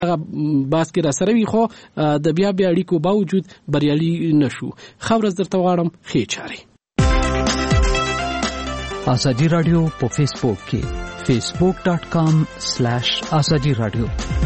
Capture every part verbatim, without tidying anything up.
باس کې را سره وي خو د بیا بیا اړیکو باوجود بریالي نشو. ښه ورځ درته غواړم. ښې چارې. ازادي رادیو په فیسبوک کې facebook dot com slash azadi radio.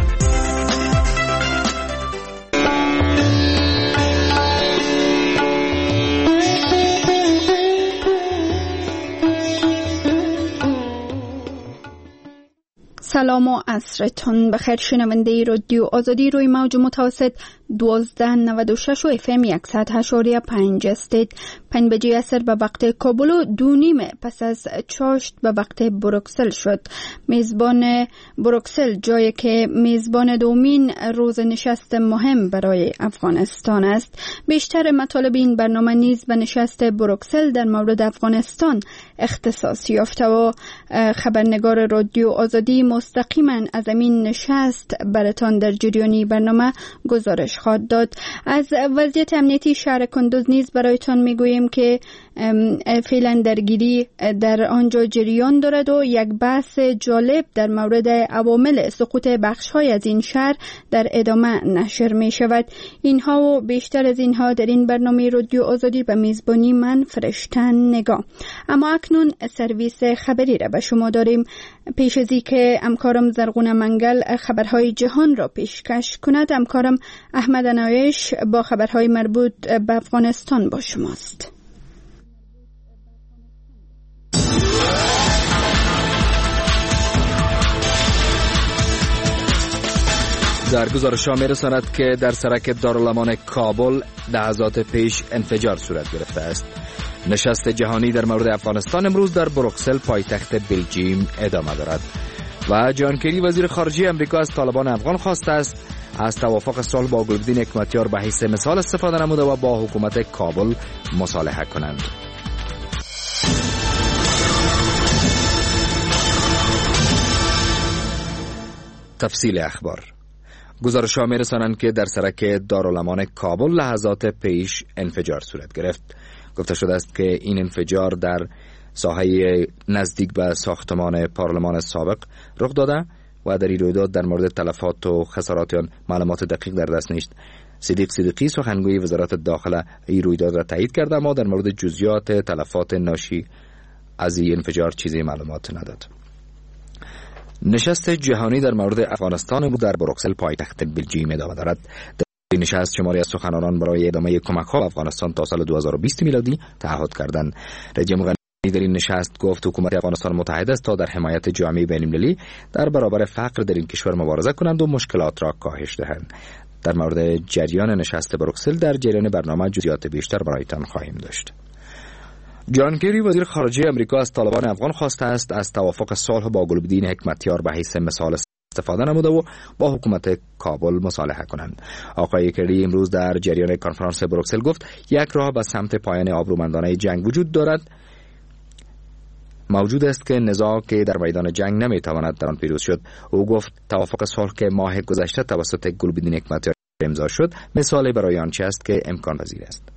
سلام و عصرتون بخیر. شنونده رادیو آزادی روی موج متوسط دوازده نود و شش و اف ام صد و هشت و پنج استید. پنج بجه عصر به وقت کابل و دو نیم پس از چاشت به وقت بروکسل شد. میزبان بروکسل جایی که میزبان دومین روز نشست مهم برای افغانستان است. بیشتر مطالب این برنامه نیز به نشست بروکسل در مورد افغانستان اختصاص یافته و خبرنگار رادیو آزادی مستقیما از این نشست براتان در جریانی برنامه گزارش خواهد داد. از وضعیت امنیتی شهر کندوز نیز برایتان میگوییم که فعلا درگیری در آنجا جریان دارد و یک بحث جالب در مورد عوامل سقوط بخش‌های از این شهر در ادامه نشر می شود. اینها و بیشتر از اینها در این برنامه رادیو آزادی به میزبانی من فرشتن نگاه. اما اکنون سرویس خبری را به شما داریم. پیش از اینکه همکارم زرغون منگل خبرهای جهان را پیشکش کند، همکارم احمد انایش با خبرهای مربوط به افغانستان با شماست. در گزارش ها می رساند که در سرک دارالامان کابل لحظات پیش انفجار صورت گرفته است. نشست جهانی در مورد افغانستان امروز در بروکسل پایتخت بلژیم ادامه دارد و جان کری وزیر خارجه امریکا از طالبان افغان خواسته است از توافق صلح با گلبدین حکمتیار به حیث مثال استفاده نموده و با حکومت کابل مصالحه کنند. تفصیل اخبار. گزارش ها می رسانند که در سرک دارالامان کابل لحظات پیش انفجار صورت گرفت. گفته شده است که این انفجار در ساحه نزدیک به ساختمان پارلمان سابق رخ داده و در این رویداد در مورد تلفات و خسارات آن معلومات دقیق در دست نیست. صدیق صدیقی سخنگوی وزارت داخله این رویداد را تایید کرده اما در مورد جزئیات تلفات ناشی از این انفجار چیزی معلومات نداد. نشست جهانی در مورد افغانستان بود در بروکسل پایتخت بلژیم ادامه دارد. در این نشست شماری از سخنرانان برای ادامه کمک‌ها به افغانستان تا سال دو هزار و بیست میلادی تعهد کردند. رژیم غنی در این نشست گفت حکومت افغانستان متحد است تا در حمایت جامعه بین‌المللی در برابر فقر در این کشور مبارزه کنند و مشکلات را کاهش دهند. در مورد جریان نشست بروکسل در جریان برنامه جزئیات بیشتر برایتان خواهیم داشت. جان کری وزیر خارجه امریکا از طالبان افغان خواسته است از توافق صلح با گلبدین حکمتیار به حیث مثال استفاده نموده و با حکومت کابل مصالحه کنند. آقای کری امروز در جریان کنفرانس بروکسل گفت یک راه به سمت پایان آبرومندانه جنگ وجود دارد. موجود است که نزاع که در میدان جنگ نمیتواند در آن پیروز شد. او گفت توافق صلح که ماه گذشته توسط گلبدین حکمتیار امضا شد مثالی برای آنچه است که امکان پذیر است.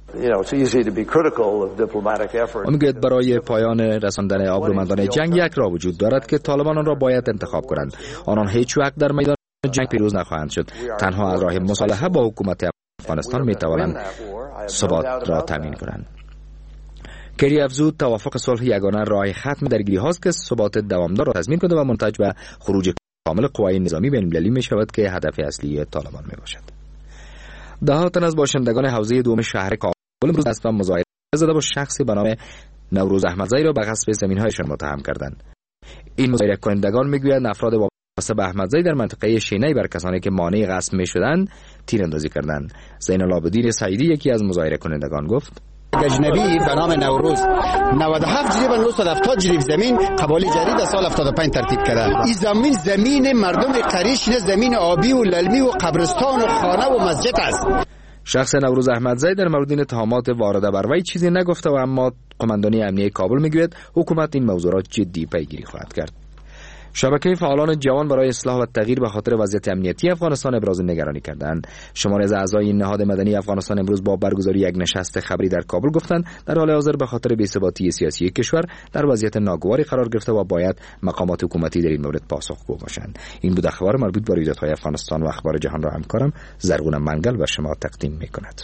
میگوید برای پایان رساندن آبرومندانه جنگ یک راه وجود دارد که طالبان آن را باید انتخاب کنند. آنان هیچ وقت در میدان جنگ پیروز نخواهند شد. تنها از راه مصالحه با حکومت افغانستان میتوانند ثبات را تامین کنند. کری افزود توافق صلح یگانه راه ختم درگیری هاست که ثبات دوامدار را تضمین کند و منتج به خروج کامل قوای نظامی بین‌المللی می شود که هدف اصلی طالبان می باشد. ده تن از باشندگان حوزه دوم شهر کابل امروز دست به مظاهره زده با شخصی به نام نوروز احمدزی را به غصب زمین‌هایشان متهم کردند. این مظاهره کنندگان میگویند افراد وابسته به احمدزی در منطقه شینی بر کسانی که مانع غصب می‌شدند تیراندازی کردند. زین العابدین سعیدی یکی از مظاهره کنندگان گفت اجنبی به نام نوروز نود و هفت جریب نهصد و هفتاد جریب زمین قباله جدید سال هفتاد و پنج ترتیب کرده. این زمین زمین مردم قریش نه، زمین آبی و للمی و قبرستان و خانه و مسجد است. شخص نوروز احمدزی در مورد این اتهامات وارده بر وی چیزی نگفته و اما قماندانی امنیه کابل میگوید حکومت این موضوع را جدی پیگیری خواهد کرد. شبکه فعالان جوان برای اصلاح و تغییر به خاطر وضعیت امنیتی افغانستان ابراز نگرانی کردند. شماری از اعضای این نهاد مدنی افغانستان امروز با برگزاری یک نشست خبری در کابل گفتند در حال حاضر به خاطر بی‌ثباتی سیاسی کشور در وضعیت ناگواری قرار گرفته و باید مقامات حکومتی در این مورد پاسخگو باشند. این بود اخبار مربوط به رویدادهای افغانستان و اخبار جهان را همکارم زرغون منگل به شما تقدیم می‌کند.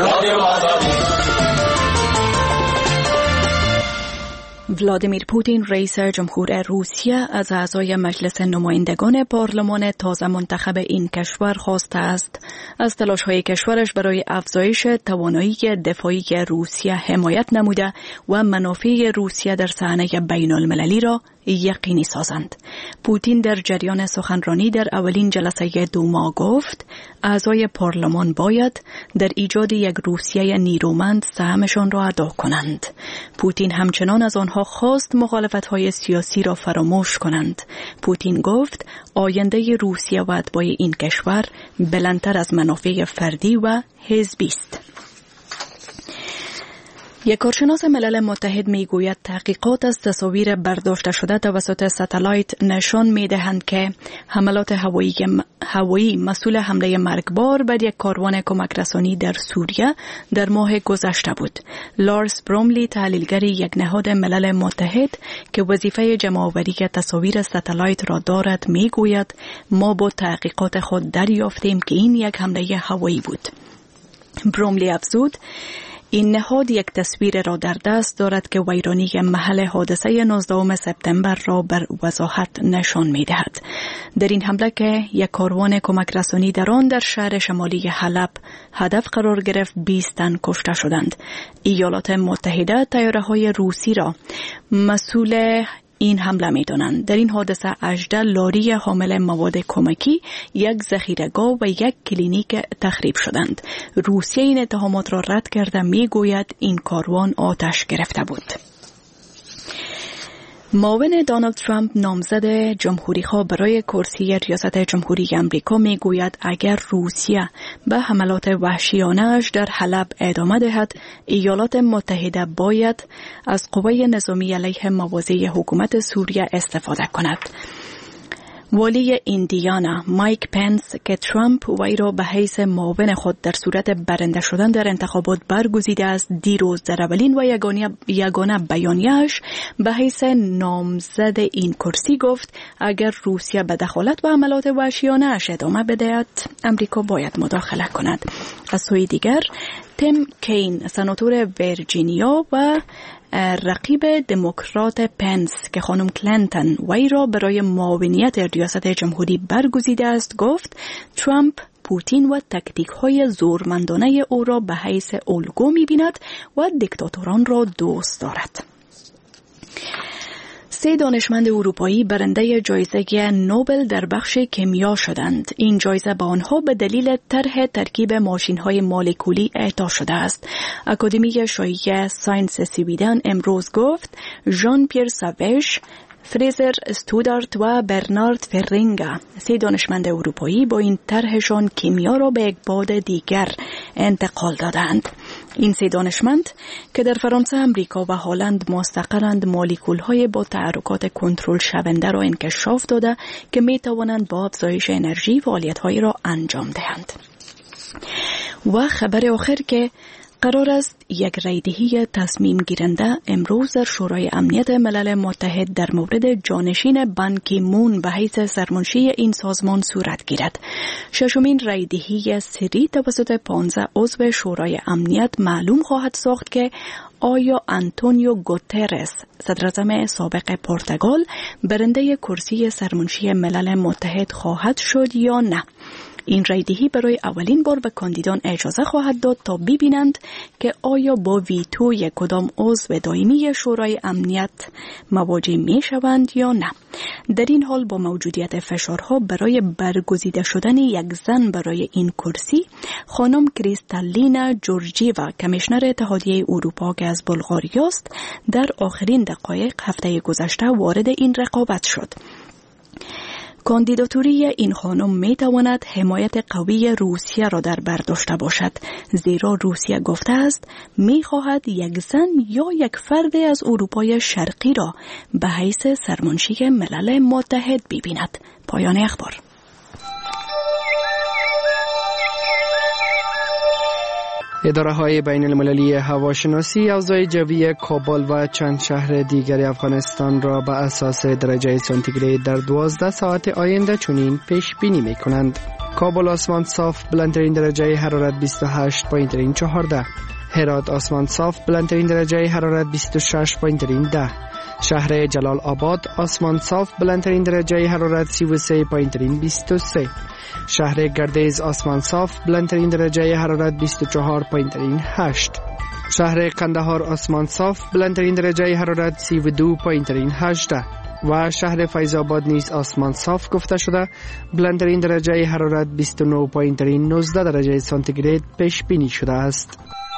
ولادیمیر پوتین رئیس جمهور روسیه از اعضای مجلس نمایندگان پارلمان تازه منتخب این کشور خواسته است از تلاش‌های کشورش برای افزایش توانایی دفاعی روسیه حمایت نموده و منافع روسیه در صحنه بین‌المللی را یقینی سازند. پوتین در جریان سخنرانی در اولین جلسه دوما گفت اعضای پارلمان باید در ایجاد یک روسیه نیرومند سهمشان را ادا کنند. پوتین همچنان از آنها خواست مخالفت‌های سیاسی را فراموش کنند. پوتین گفت آینده روسیه و اتباع این کشور بلندتر از منافع فردی و حزبی است. یک کارشناس ملل متحد میگوید تحقیقات از تصاویر برداشته شده توسط ستلایت نشان میدهند که حملات هوایی هوایی مسئول حمله مرگبار بر یک کاروان کمک رسانی در سوریه در ماه گذشته بود. لارس بروملی تحلیلگر یک نهاد ملل متحد که وظیفه جمع‌آوری تصاویر ستلایت را دارد میگوید ما با تحقیقات خود دریافتیم که این یک حمله هوایی بود. بروملی افزود این نهاد یک تصویر را در دست دارد که ویرانی محل حادثه نوزدهم سپتامبر را بر وضاحت نشان می دهد. در این حمله که یک کاروان کمک رسانی در آن در شهر شمالی حلب هدف قرار گرفت بیست تن کشته شدند. ایالات متحده طیاره‌های روسی را مسئول این حمله می دانند. در این حادثه هجده لاری حامل مواد کمکی، یک ذخیره‌گاه و یک کلینیک تخریب شدند. روسیه این اتهامات را رد کرده می گوید این کاروان آتش گرفته بود. معاون دونالد ترامپ نامزد جمهوری‌خواه برای کرسی ریاست جمهوری آمریکا میگوید اگر روسیه به حملات وحشیانه‌اش در حلب ادامه دهد، ایالات متحده باید از قوه نظامی علیه مواضع حکومت سوریه استفاده کند. والی ایندیانا مایک پنس که ترامپ وی را به حیث معاون خود در صورت برنده شدن در انتخابات برگزیده است، دیروز در اولین و یگانه, یگانه بیانیه‌اش به حیث نامزد این کرسی گفت اگر روسیه به دخالت و حملات وحشیانه‌اش ادامه بدهد، امریکا باید مداخله کند. از سوی دیگر تیم کین سناتور ویرجینیا و رقیب دموکرات پنس که خانم کلینتون وی را برای معاونیت ریاست جمهوری برگزیده است گفت ترامپ پوتین و تکتیک‌های زورمندانه او را به حیث الگو می‌بیند و دیکتاتوران را دوست دارد. سه دانشمند اروپایی برنده جایزه نوبل در بخش کیمیا شدند. این جایزه به آنها به دلیل طرح ترکیب ماشین‌های مولکولی اعطا شده است. اکادمی شایعه ساینس سویدن امروز گفت ژان پیر ساوژ، فریزر استودارت و برنارد فرینگا، سه دانشمند اروپایی با این طرحشان کیمیا را به یک بعد دیگر انتقال دادند. این سه دانشمند که در فرانسه، امریکا و هلند مستقرند، مولکول‌های با تحرکات کنترل شونده را انکشاف داده که می توانند با افزایش انرژی فعالیت‌هایی را انجام دهند. و خبر آخر که قرار است یک رایدهی تصمیم گیرنده امروز در شورای امنیت ملل متحد در مورد جانشین بان کی مون به حیث سرمنشی این سازمان صورت گیرد. ششمین رایدهی سری توسط پانزده عضو شورای امنیت معلوم خواهد ساخت که آیا آنتونیو گوترس، صدراعظم سابق پرتغال، برنده کرسی سرمنشی ملل متحد خواهد شد یا نه. این رایدهی برای اولین بار به کاندیدان اجازه خواهد داد تا ببینند که آیا با ویتوی کدام عضو دائمی شورای امنیت مواجه می شوند یا نه. در این حال با موجودیت فشارها برای برگزیده شدن یک زن برای این کرسی، خانم کریستالینا جورجیوا، کمیشنر اتحادیه اروپا که از بلغاریا است، در آخرین دقایق هفته گذشته وارد این رقابت شد. کاندیداتوری این خانم می تواند حمایت قوی روسیه را در بر داشته باشد، زیرا روسیه گفته است می خواهد یک زن یا یک فرد از اروپای شرقی را به حیث سرمنشی ملل متحد ببیند. پایان اخبار. اداره های بین المللی هواشناسی اوضاع جوی کابل و چند شهر دیگر افغانستان را به اساس درجه سانتیگراد در دوازده ساعت آینده چنین پیش بینی می کنند. کابل آسمان صاف بلندترین درجه حرارت بیست و هشت پایین چهارده، هرات آسمان صاف بلندترین درجه حرارت بیست و شش پایین ده، شهر جلال آباد آسمان صاف بلندترین درجه حرارت سی و سه پایین بیست و سه، شهر گردیز آسمان صاف بلندترین درجه حرارت بیست و چهار پایین هشت، شهر قندهار آسمان صاف بلندترین درجه حرارت سی و دو پایین هجده و شهر فیض آباد نیز آسمان صاف گفته شده بلندترین درجه حرارت بیست و نه پایین نوزده درجه سانتیگراد پیش بینی شده است.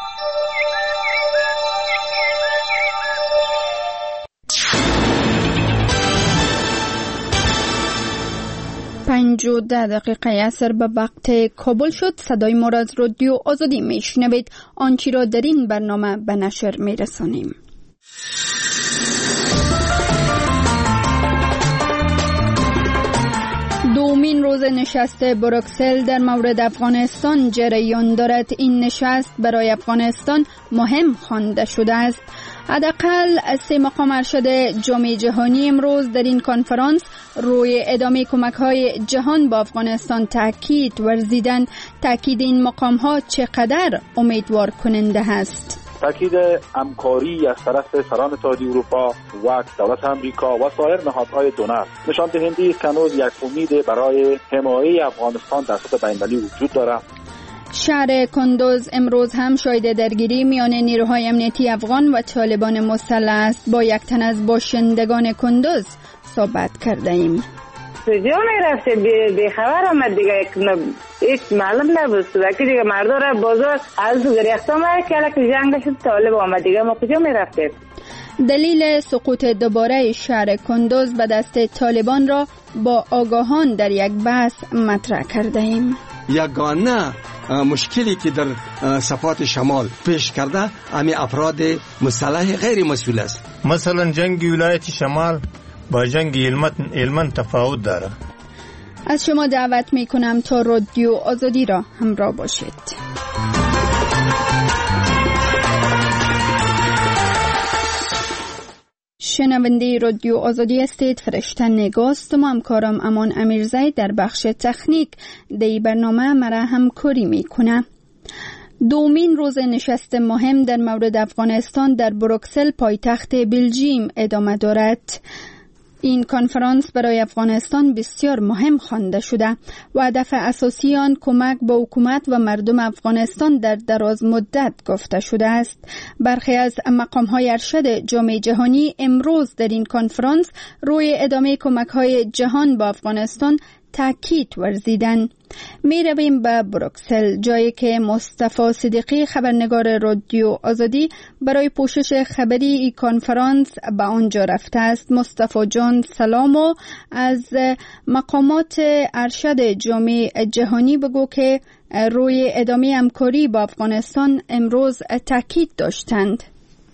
پنج و ده دقیقه اثر به وقت کابل شد. صدای ما را از رادیو آزادی میشنوید. آنچه را در این برنامه به نشر میرسانیم. دومین روز نشست بروکسل در مورد افغانستان جریان دارد. این نشست برای افغانستان مهم خوانده شده است. حداقل سه مقام ارشد جامعه جهانی امروز در این کنفرانس روی ادامه کمک‌های جهان با افغانستان تاکید ورزیدند. تاکید این مقام‌ها چقدر امیدوار کننده است؟ تاکید همکاری از طرف سران اتحادیه اروپا و دولت امریکا و سایر نهادهای دونر نشان دهنده است که هنوز یک امید برای حمایت افغانستان در سطح بین‌المللی وجود دارد. شهر کندوز امروز هم شاهد درگیری میان نیروهای امنیتی افغان و طالبان مسلح است. با یک تن از باشندگان کندوز صحبت کرده ایم. کجا می رفته بی خبر آمد دیگه، هیچ معلوم نبود که دیگه مردم را بازار از گریخته آمد که الک جنگ شد طالب آمد دیگه، ما کجا می رفته؟ دلیل سقوط دوباره شهر کندوز به دست طالبان را با آگاهان در یک بحث مطرح کرده ایم. یگانه مشکلی که در صفات شمال پیش کرده امی افراد مسلح غیر مسئول است. مثلا جنگ ولایت شمال با جنگ هلمند تفاوت داره. از شما دعوت می کنم تا رادیو آزادی را همراه باشید. شنونده رادیو آزادی هستید. فرشته نگاست و همکارم امان امیرزی در بخش تکنیک دی برنامه مرا همکاری می کنه. دومین روز نشست مهم در مورد افغانستان در بروکسل پایتخت بلژیم ادامه دارد. این کنفرانس برای افغانستان بسیار مهم خوانده شده و هدف اساسی آن کمک به حکومت و مردم افغانستان در دراز مدت گفته شده است. برخی از مقام‌های ارشد جامعه جهانی امروز در این کنفرانس روی ادامه کمک‌های جهان با افغانستان تاکید ورزیدند. می رویم به بروکسل، جایی که مصطفی صدیقی خبرنگار رادیو آزادی برای پوشش خبری این کنفرانس به آنجا رفته است. مصطفی جان سلام و از مقامات ارشد جامعه جهانی بگو که روی ادامه همکاری با افغانستان امروز تاکید داشتند.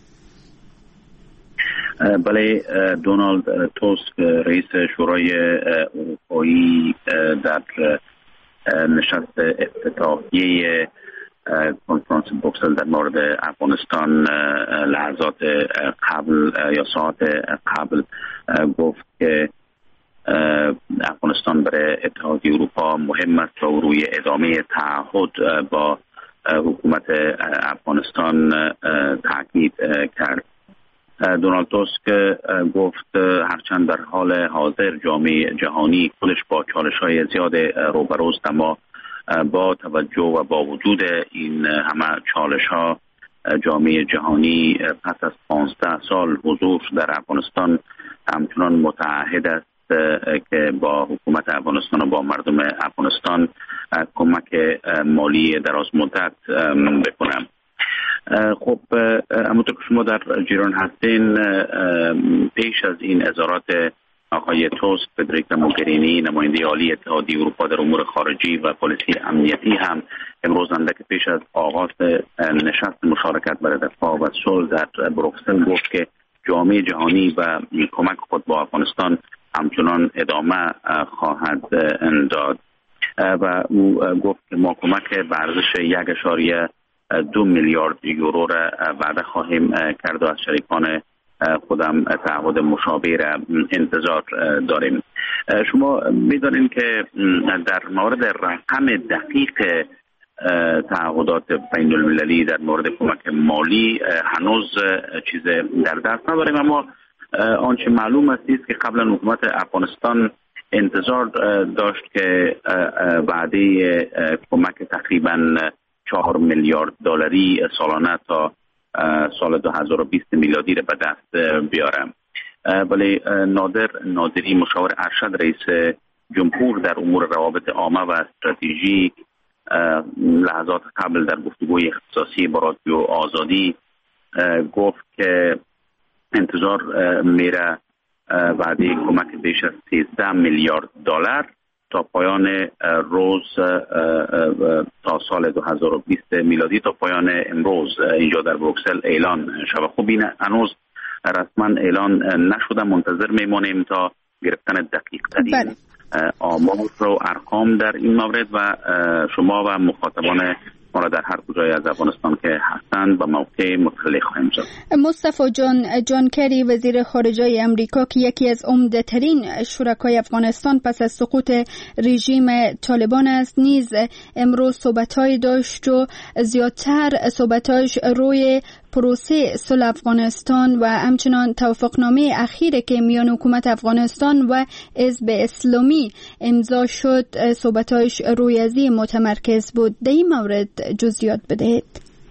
بله، دونالد توسک رئیس شورای اروپایی در نشست افتتاحیه کنفرانس بروکسل در مورد افغانستان لحظات قبل یا ساعت قبل گفت که افغانستان برای اتحادیه اروپا مهم است و روی ادامه تعهد با حکومت افغانستان تاکید کرد. دونالد توسک گفت هرچند در حال حاضر جامعه جهانی خودش با چالش‌های زیاد روبروست، اما با توجه و با وجود این همه چالش‌ها جامعه جهانی پس از پانزده سال حضور در افغانستان همچنان متعهد است که با حکومت افغانستان و با مردم افغانستان کمک مالی دراز مدت بکنم. خب همونطور که شما در جریان هستین، پیش از این اظهارات آقای توسک، فدریکا موگرینی نماینده عالی اتحادیه اروپا در امور خارجی و پلیسی امنیتی هم امروز اندک پیش از آغاز نشست مشارکت برای دفاع و صلح در بروکسل گفت که جامعه جهانی و کمک خود با افغانستان همچنان ادامه خواهد داد و او گفت که ما کمک به ارزش یک اشاریه دو میلیارد یورو را وعده خواهیم کرد و از شریکان خودم تعهد مشابه را انتظار داریم. شما می‌دانید که در مورد رقم دقیق تعهدات بین المللی در مورد کمک مالی هنوز چیز در دست نداریم، اما آنچه معلوم است که قبلا حکومت افغانستان انتظار داشت که وعده کمک تقریبا چهار میلیارد دلاری سالانه تا سال دو هزار و بیست میلادی را به دست بیارم. ولی نادر نادری مشاور ارشد رئیس جمهور در امور روابط عامه و استراتژی لحظات قبل در گفتگوی اختصاصی با رادیو آزادی گفت که انتظار میره وعده کمک بیش از سیزده میلیارد دلار تا پایان روز تا سال دو هزار و بیست میلادی تا پایان امروز اینجا در بروکسل اعلان شود. خب این هنوز رسما اعلان نشده، منتظر میمانیم تا گرفتن دقیق ترین آمار و ارقام در این مورد و شما و مخاطبان ما را در هر کجای از افغانستان که هستند به موقع مطلع خواهیم شد. مصطفی جان جان کری وزیر خارجه امریکا که یکی از عمده ترین شرکای افغانستان پس از سقوط رژیم طالبان است نیز امروز صحبت‌های داشت و زیادتر صحبتاش روی پروسه صلح افغانستان و همچنان توافقنامه اخیری که میان حکومت افغانستان و حزب اسلامی امضا شد صحبتاش روی از این متمرکز بود. در این مورد جزئیات بدهید.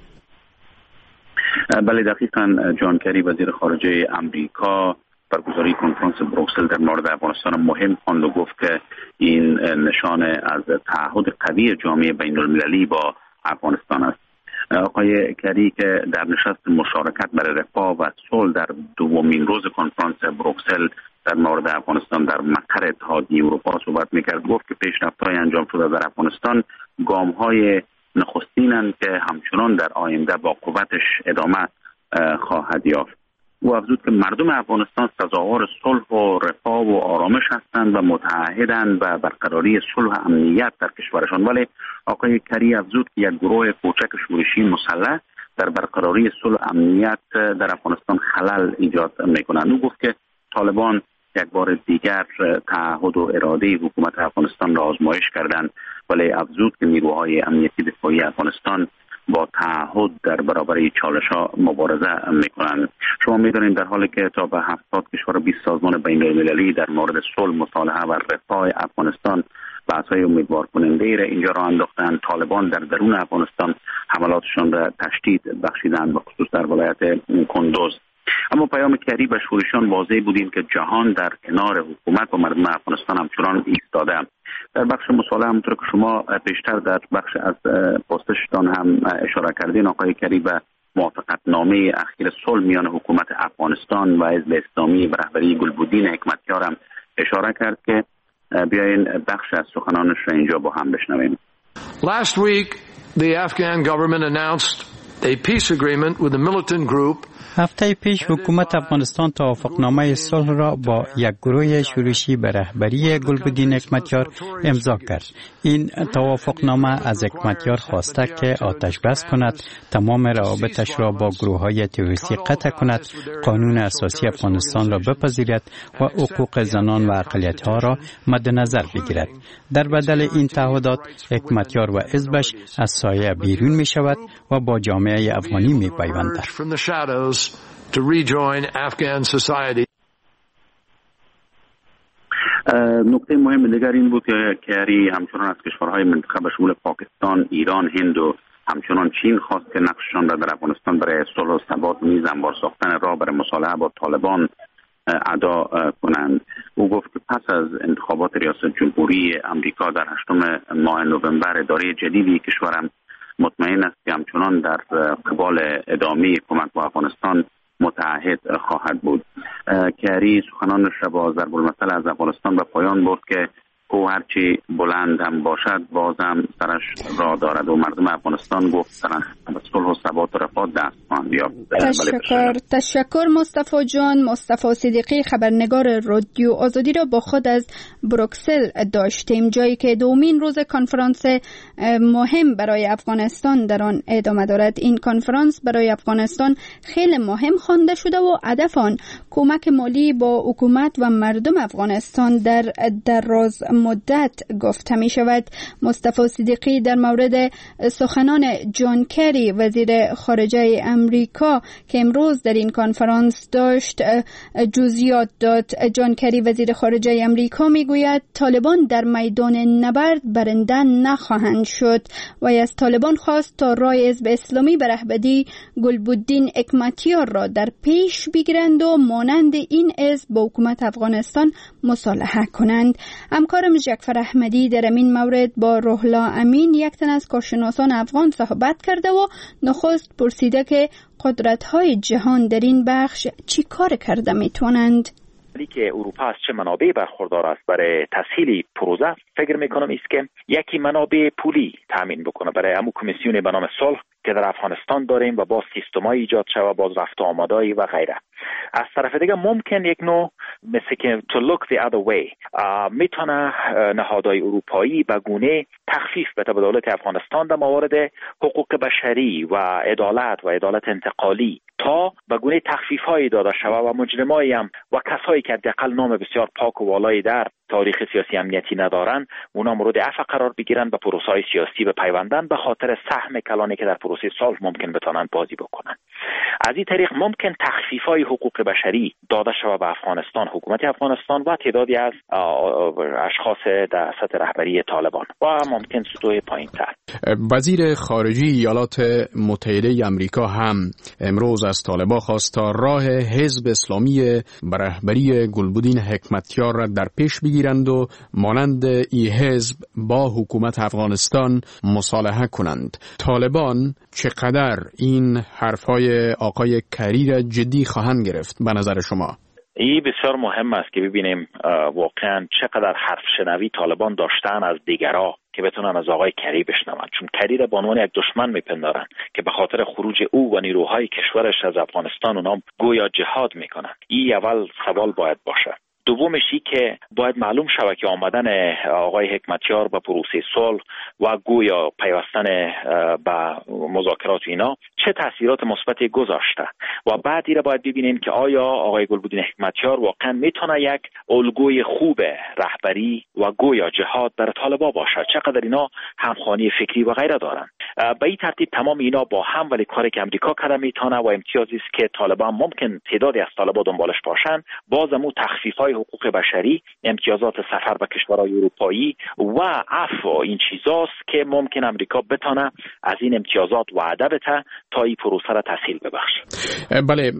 بله دقیقاً جان کری وزیر خارجه امریکا برگزاری کنفرانس بروکسل در مورد افغانستان مهم خواند و گفت که این نشان از تعهد قوی جامعه بین المللی با افغانستان است. آقای کری که در نشست مشارکت برای رفاه و صلح در دومین روز کنفرانس بروکسل در مورد افغانستان در مقر اتحادیه اروپا صحبت میکرد گفت که پیشرفت‌های انجام شده در افغانستان گام‌های نخستینند که همچنان در آینده با قوتش ادامه خواهد یافت. او افزود که مردم افغانستان سزاوار صلح و رفاه و آرامش هستند و متعهدند به برقراری صلح و امنیت در کشورشان. ولی آقای کری افزود که یک گروه کوچک شورشی مسلح در برقراری صلح و امنیت در افغانستان خلل ایجاد میکنند. او گفت که طالبان یک بار دیگر تعهد و اراده حکومت افغانستان را آزمایش کردند، ولی افزود که نیروهای امنیتی دفاعی افغانستان با تعهد در برابر چالش‌ها مبارزه می‌کنند. شما می‌دانید در حالی که تا به هفتاد کشور و بیست سازمان بین‌المللی در مورد صلح، مصالحه و رفاه افغانستان بحث‌های امیدوار کننده را اینجا را انداختند، طالبان در درون افغانستان حملاتشان را تشدید بخشیدند، به خصوص در ولایت کندوز. اما پیام کری به شورشیان واضح بود که جهان در کنار حکومت و مردم افغانستان همچنان ایستاده. در بخش مصالحه همونطور که شما پیشتر در بخش از پستشتان هم اشاره کردین، آقای کری به موافقتنامه اخیر صلح میان حکومت افغانستان و حزب اسلامی به رهبری گلبدین حکمتیار هم اشاره کرد که بیاین بخش از سخنانش را اینجا با هم بشنویم. Last week the Afghan government announced a peace agreement with a militant group. هفته پیش حکومت افغانستان توافقنامه صلح را با یک گروه شورشی به رهبری گلبدین حکمتیار امضا کرد. این توافقنامه از حکمتیار خواسته که آتش بس کند، تمام روابطش را با گروه‌های تروریستی قطع کند، قانون اساسی افغانستان را بپذیرد و حقوق زنان و اقلیت‌ها را مد نظر بگیرد. در بدل این تعهدات حکمتیار و حزبش از سایه بیرون می شود و با جامعه افغانی می پیوندد. To rejoin Afghan society. نکته مهم دیگر این بود که کری همچنان از کشورهای منطقه به شمول پاکستان، ایران، هند و همچنان چین خواست که نقششان را در افغانستان برای صلح و ثبات نیز هموار ساختن راه برای مصالحه با طالبان ادا کنند. او گفت که پس از انتخابات ریاست جمهوری امریکا در هشتم ماه نوامبر اداره جدیدی کشورم مطمئن است که همچنان در قبال ادامه کمک به افغانستان متعهد خواهد بود. کری سخنانش را با ضرب المثل از افغانستان به پایان برد که او هرچی بلند هم باشد بازم سرش را دارد و مردم افغانستان گفت سرش به صلح و ثبات و رفاه دست خواهند یافت. تشکر تشکر مصطفی جان. مصطفی صدیقی خبرنگار رادیو آزادی را با خود از بروکسل داشتیم، جایی که دومین روز کنفرانس مهم برای افغانستان در آن ادامه دارد. این کنفرانس برای افغانستان خیلی مهم خوانده شده و هدف آن کمک مالی با حکومت و مردم افغانستان در دراز مدت گفته می شود. مصطفی صدیقی در مورد سخنان جان کری وزیر خارجه امریکا که امروز در این کنفرانس داشت جزئیات داد. جان کری وزیر خارجه امریکا می گوید طالبان در میدان نبرد برنده نخواهند شد و از طالبان خواست تا راه حزب اسلامی به رهبری گلبدین حکمتیار را در پیش بگیرند و مانند این حزب با حکومت افغانستان مصالحه کنند. همکارم جعفر احمدی در این مورد با روحلا امین یک تن از کارشناسان افغان صحبت کرده و نخست پرسیده که قدرت‌های جهان در این بخش چی کار کرده میتونند؟ که اروپا از چه منابع برخوردار است برای تسهیل پروژه، فکر میکنم است که یکی منابع پولی تامین بکنه برای همون کمیسیون به نام صلح که در افغانستان داریم و باز سیستمای ایجاد شود، باز رفت آمدایی و غیره. از طرف دیگه ممکن یک نوع مثل که to look the other way میتونه نهادهای اروپایی به گونه تخفیف بده به دولت افغانستان در موارد حقوق بشری و عدالت و عدالت انتقالی تا به گونه تخفیف هایی داده شود و مجرمایی هم و کسایی که حداقل نام بسیار پاک و والایی در تاریخ سیاسی امنیتی ندارن اونا مورد عفو قرار بگیرن، به پروسه‌های سیاسی بپیوندن، به خاطر سهم کلانی که در پروسه صلح ممکن بتونن بازی بکنن. از این طریق ممکن تخفیف‌های حقوق بشری داده شود به افغانستان، حکومت افغانستان و تعدادی از اشخاص در سطح رهبری طالبان و ممکن سطوح پایین‌تر. وزیر خارجه ایالات متحده آمریکا هم امروز از طالبان خواست تا راه حزب اسلامی به رهبری گلبدین حکمتیار را در پیش بگیرند و مانند این حزب با حکومت افغانستان مصالحه کنند. طالبان چقدر این حرفهای آقای کری را جدی خواهند گرفت به نظر شما؟ این بسیار مهم است که ببینیم واقعا چقدر حرف شنوی طالبان داشتن از دیگرها که بتونن از آقای کری بشنون، چون کری را به عنوان یک دشمن میپندارن که به خاطر خروج او و نیروهای کشورش از افغانستان اونام گویا جهاد میکنن. این اول سوال باید باشه. دومشی که باید معلوم شود که آمدن آقای حکمتیار به پروسه صلح و گویا پیوستن به مذاکرات اینا چه تاثیرات مثبتی گذاشته و بعد ایره باید ببینیم که آیا آقای گلبدین حکمتیار واقعا میتونه یک الگوی خوب رهبری و گویا جهاد برای طالبان باشه، چقدر اینا همخوانی فکری و غیره دارن. به این ترتیب تمام اینا با هم ولی کاری که امریکا کرده میتونه و امتیازی است که طالبان ممکن تعدادی از طالبان دنبالش باشن، بازم تخفیف‌های حقوق بشری، امتیازات سفر به کشورهای اروپایی و عفو این چیزاست که ممکن امریکا بتونه از این امتیازات وعده بده تا این پروسه را تسهیل ببخشه. بله،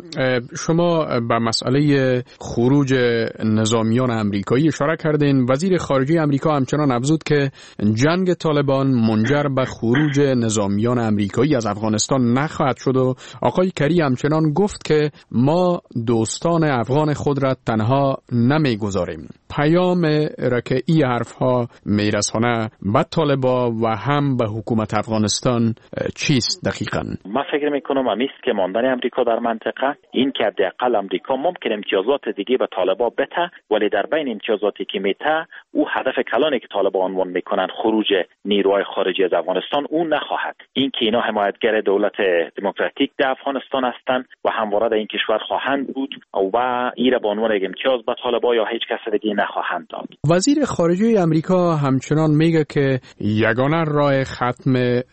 شما به مسئله خروج نظامیان امریکایی اشاره کردین. وزیر خارجه امریکا همچنان افزود که جنگ طالبان منجر به خروج نظامیان امریکایی از افغانستان نخواهد شد و آقای کری همچنان گفت که ما دوستان افغان خود را تنها نمیگذاریم. پیام را که این حرفها میرسانه به طالبان و هم به حکومت افغانستان چیست دقیقاً؟ من فکر میکنم امیست که ماندن امریکا در منطقه این که حداقل امریکا ممکن امتیازات دیگه به طالبان بده، ولی در بین امتیازاتی که میته او هدف کلانی که طالبان عنوان میکنن خروج نیروهای خارجی از افغانستان اون نخواهد. این که اینا حمایتگر دولت دموکراتیک در افغانستان هستند و همواره در این کشور خواهند بود و این به عنوان یک امتیاز به طالبان یا هیچ کس دیگه نخواهند داد. وزیر خارجه امریکا همچنان میگه که یگانه راه ختم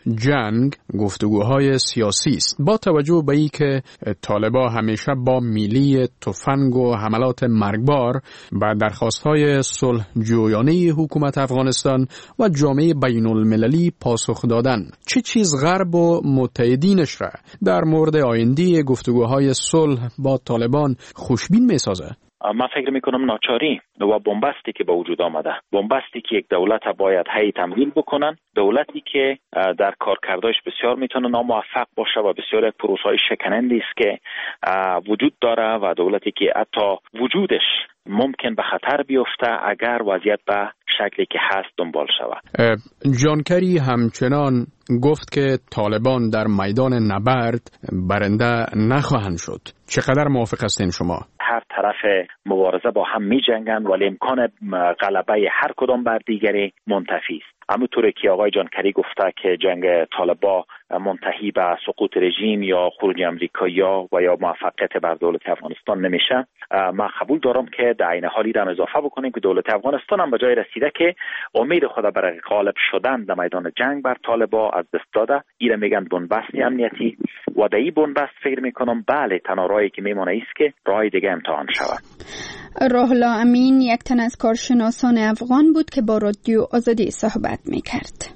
جنگ گفتگوهای سیاسی است، با توجه به این که طالبان همیشه با میلی تفنگ و حملات مرگبار و درخواست‌های صلح جویانه حکومت افغانستان و جامعه بین المللی پاسخ دادن. چه چیز غرب و متحدینش را در مورد آینده گفتگوهای صلح با طالبان خوشبین میسازه؟ من فکر میکنم ناچاری و بنبستی که به وجود آمده، بنبستی که یک دولت باید هی تمویل بکنن، دولتی که در کارکردش بسیار میتونه ناموفق باشه و بسیار یک پروسه‌های شکننده است که وجود داره و دولتی که حتی وجودش ممکن به خطر بیفته اگر وضعیت به شکلی که هست دنبال شود. جان کری همچنان گفت که طالبان در میدان نبرد برنده نخواهند شد. چقدر موافق هستین شما؟ هر طرف مبارزه با هم می جنگن ولی امکان غلبه هر کدام بر دیگری منتفی است. همونطوری که آقای جان کری گفته که جنگ طالبان منتهی به سقوط رژیم یا خروج امریکایی‌ها و یا موفقیت بر دولت افغانستان نمیشه، من قبول دارم که در عین حالی را اضافه بکنیم که دولت افغانستان هم به جای رسیده که امید خود برای غالب شدن در میدان جنگ بر طالبان از دست داده. اینا میگن بنبست امنیتی و در این بنبست فکر میکنم بله تنها راهی که میمونه است که راه دیگه امتحان شود. روح الله امین یک تن از کارشناسان افغان بود که با رادیو آزادی صحبت میکرد.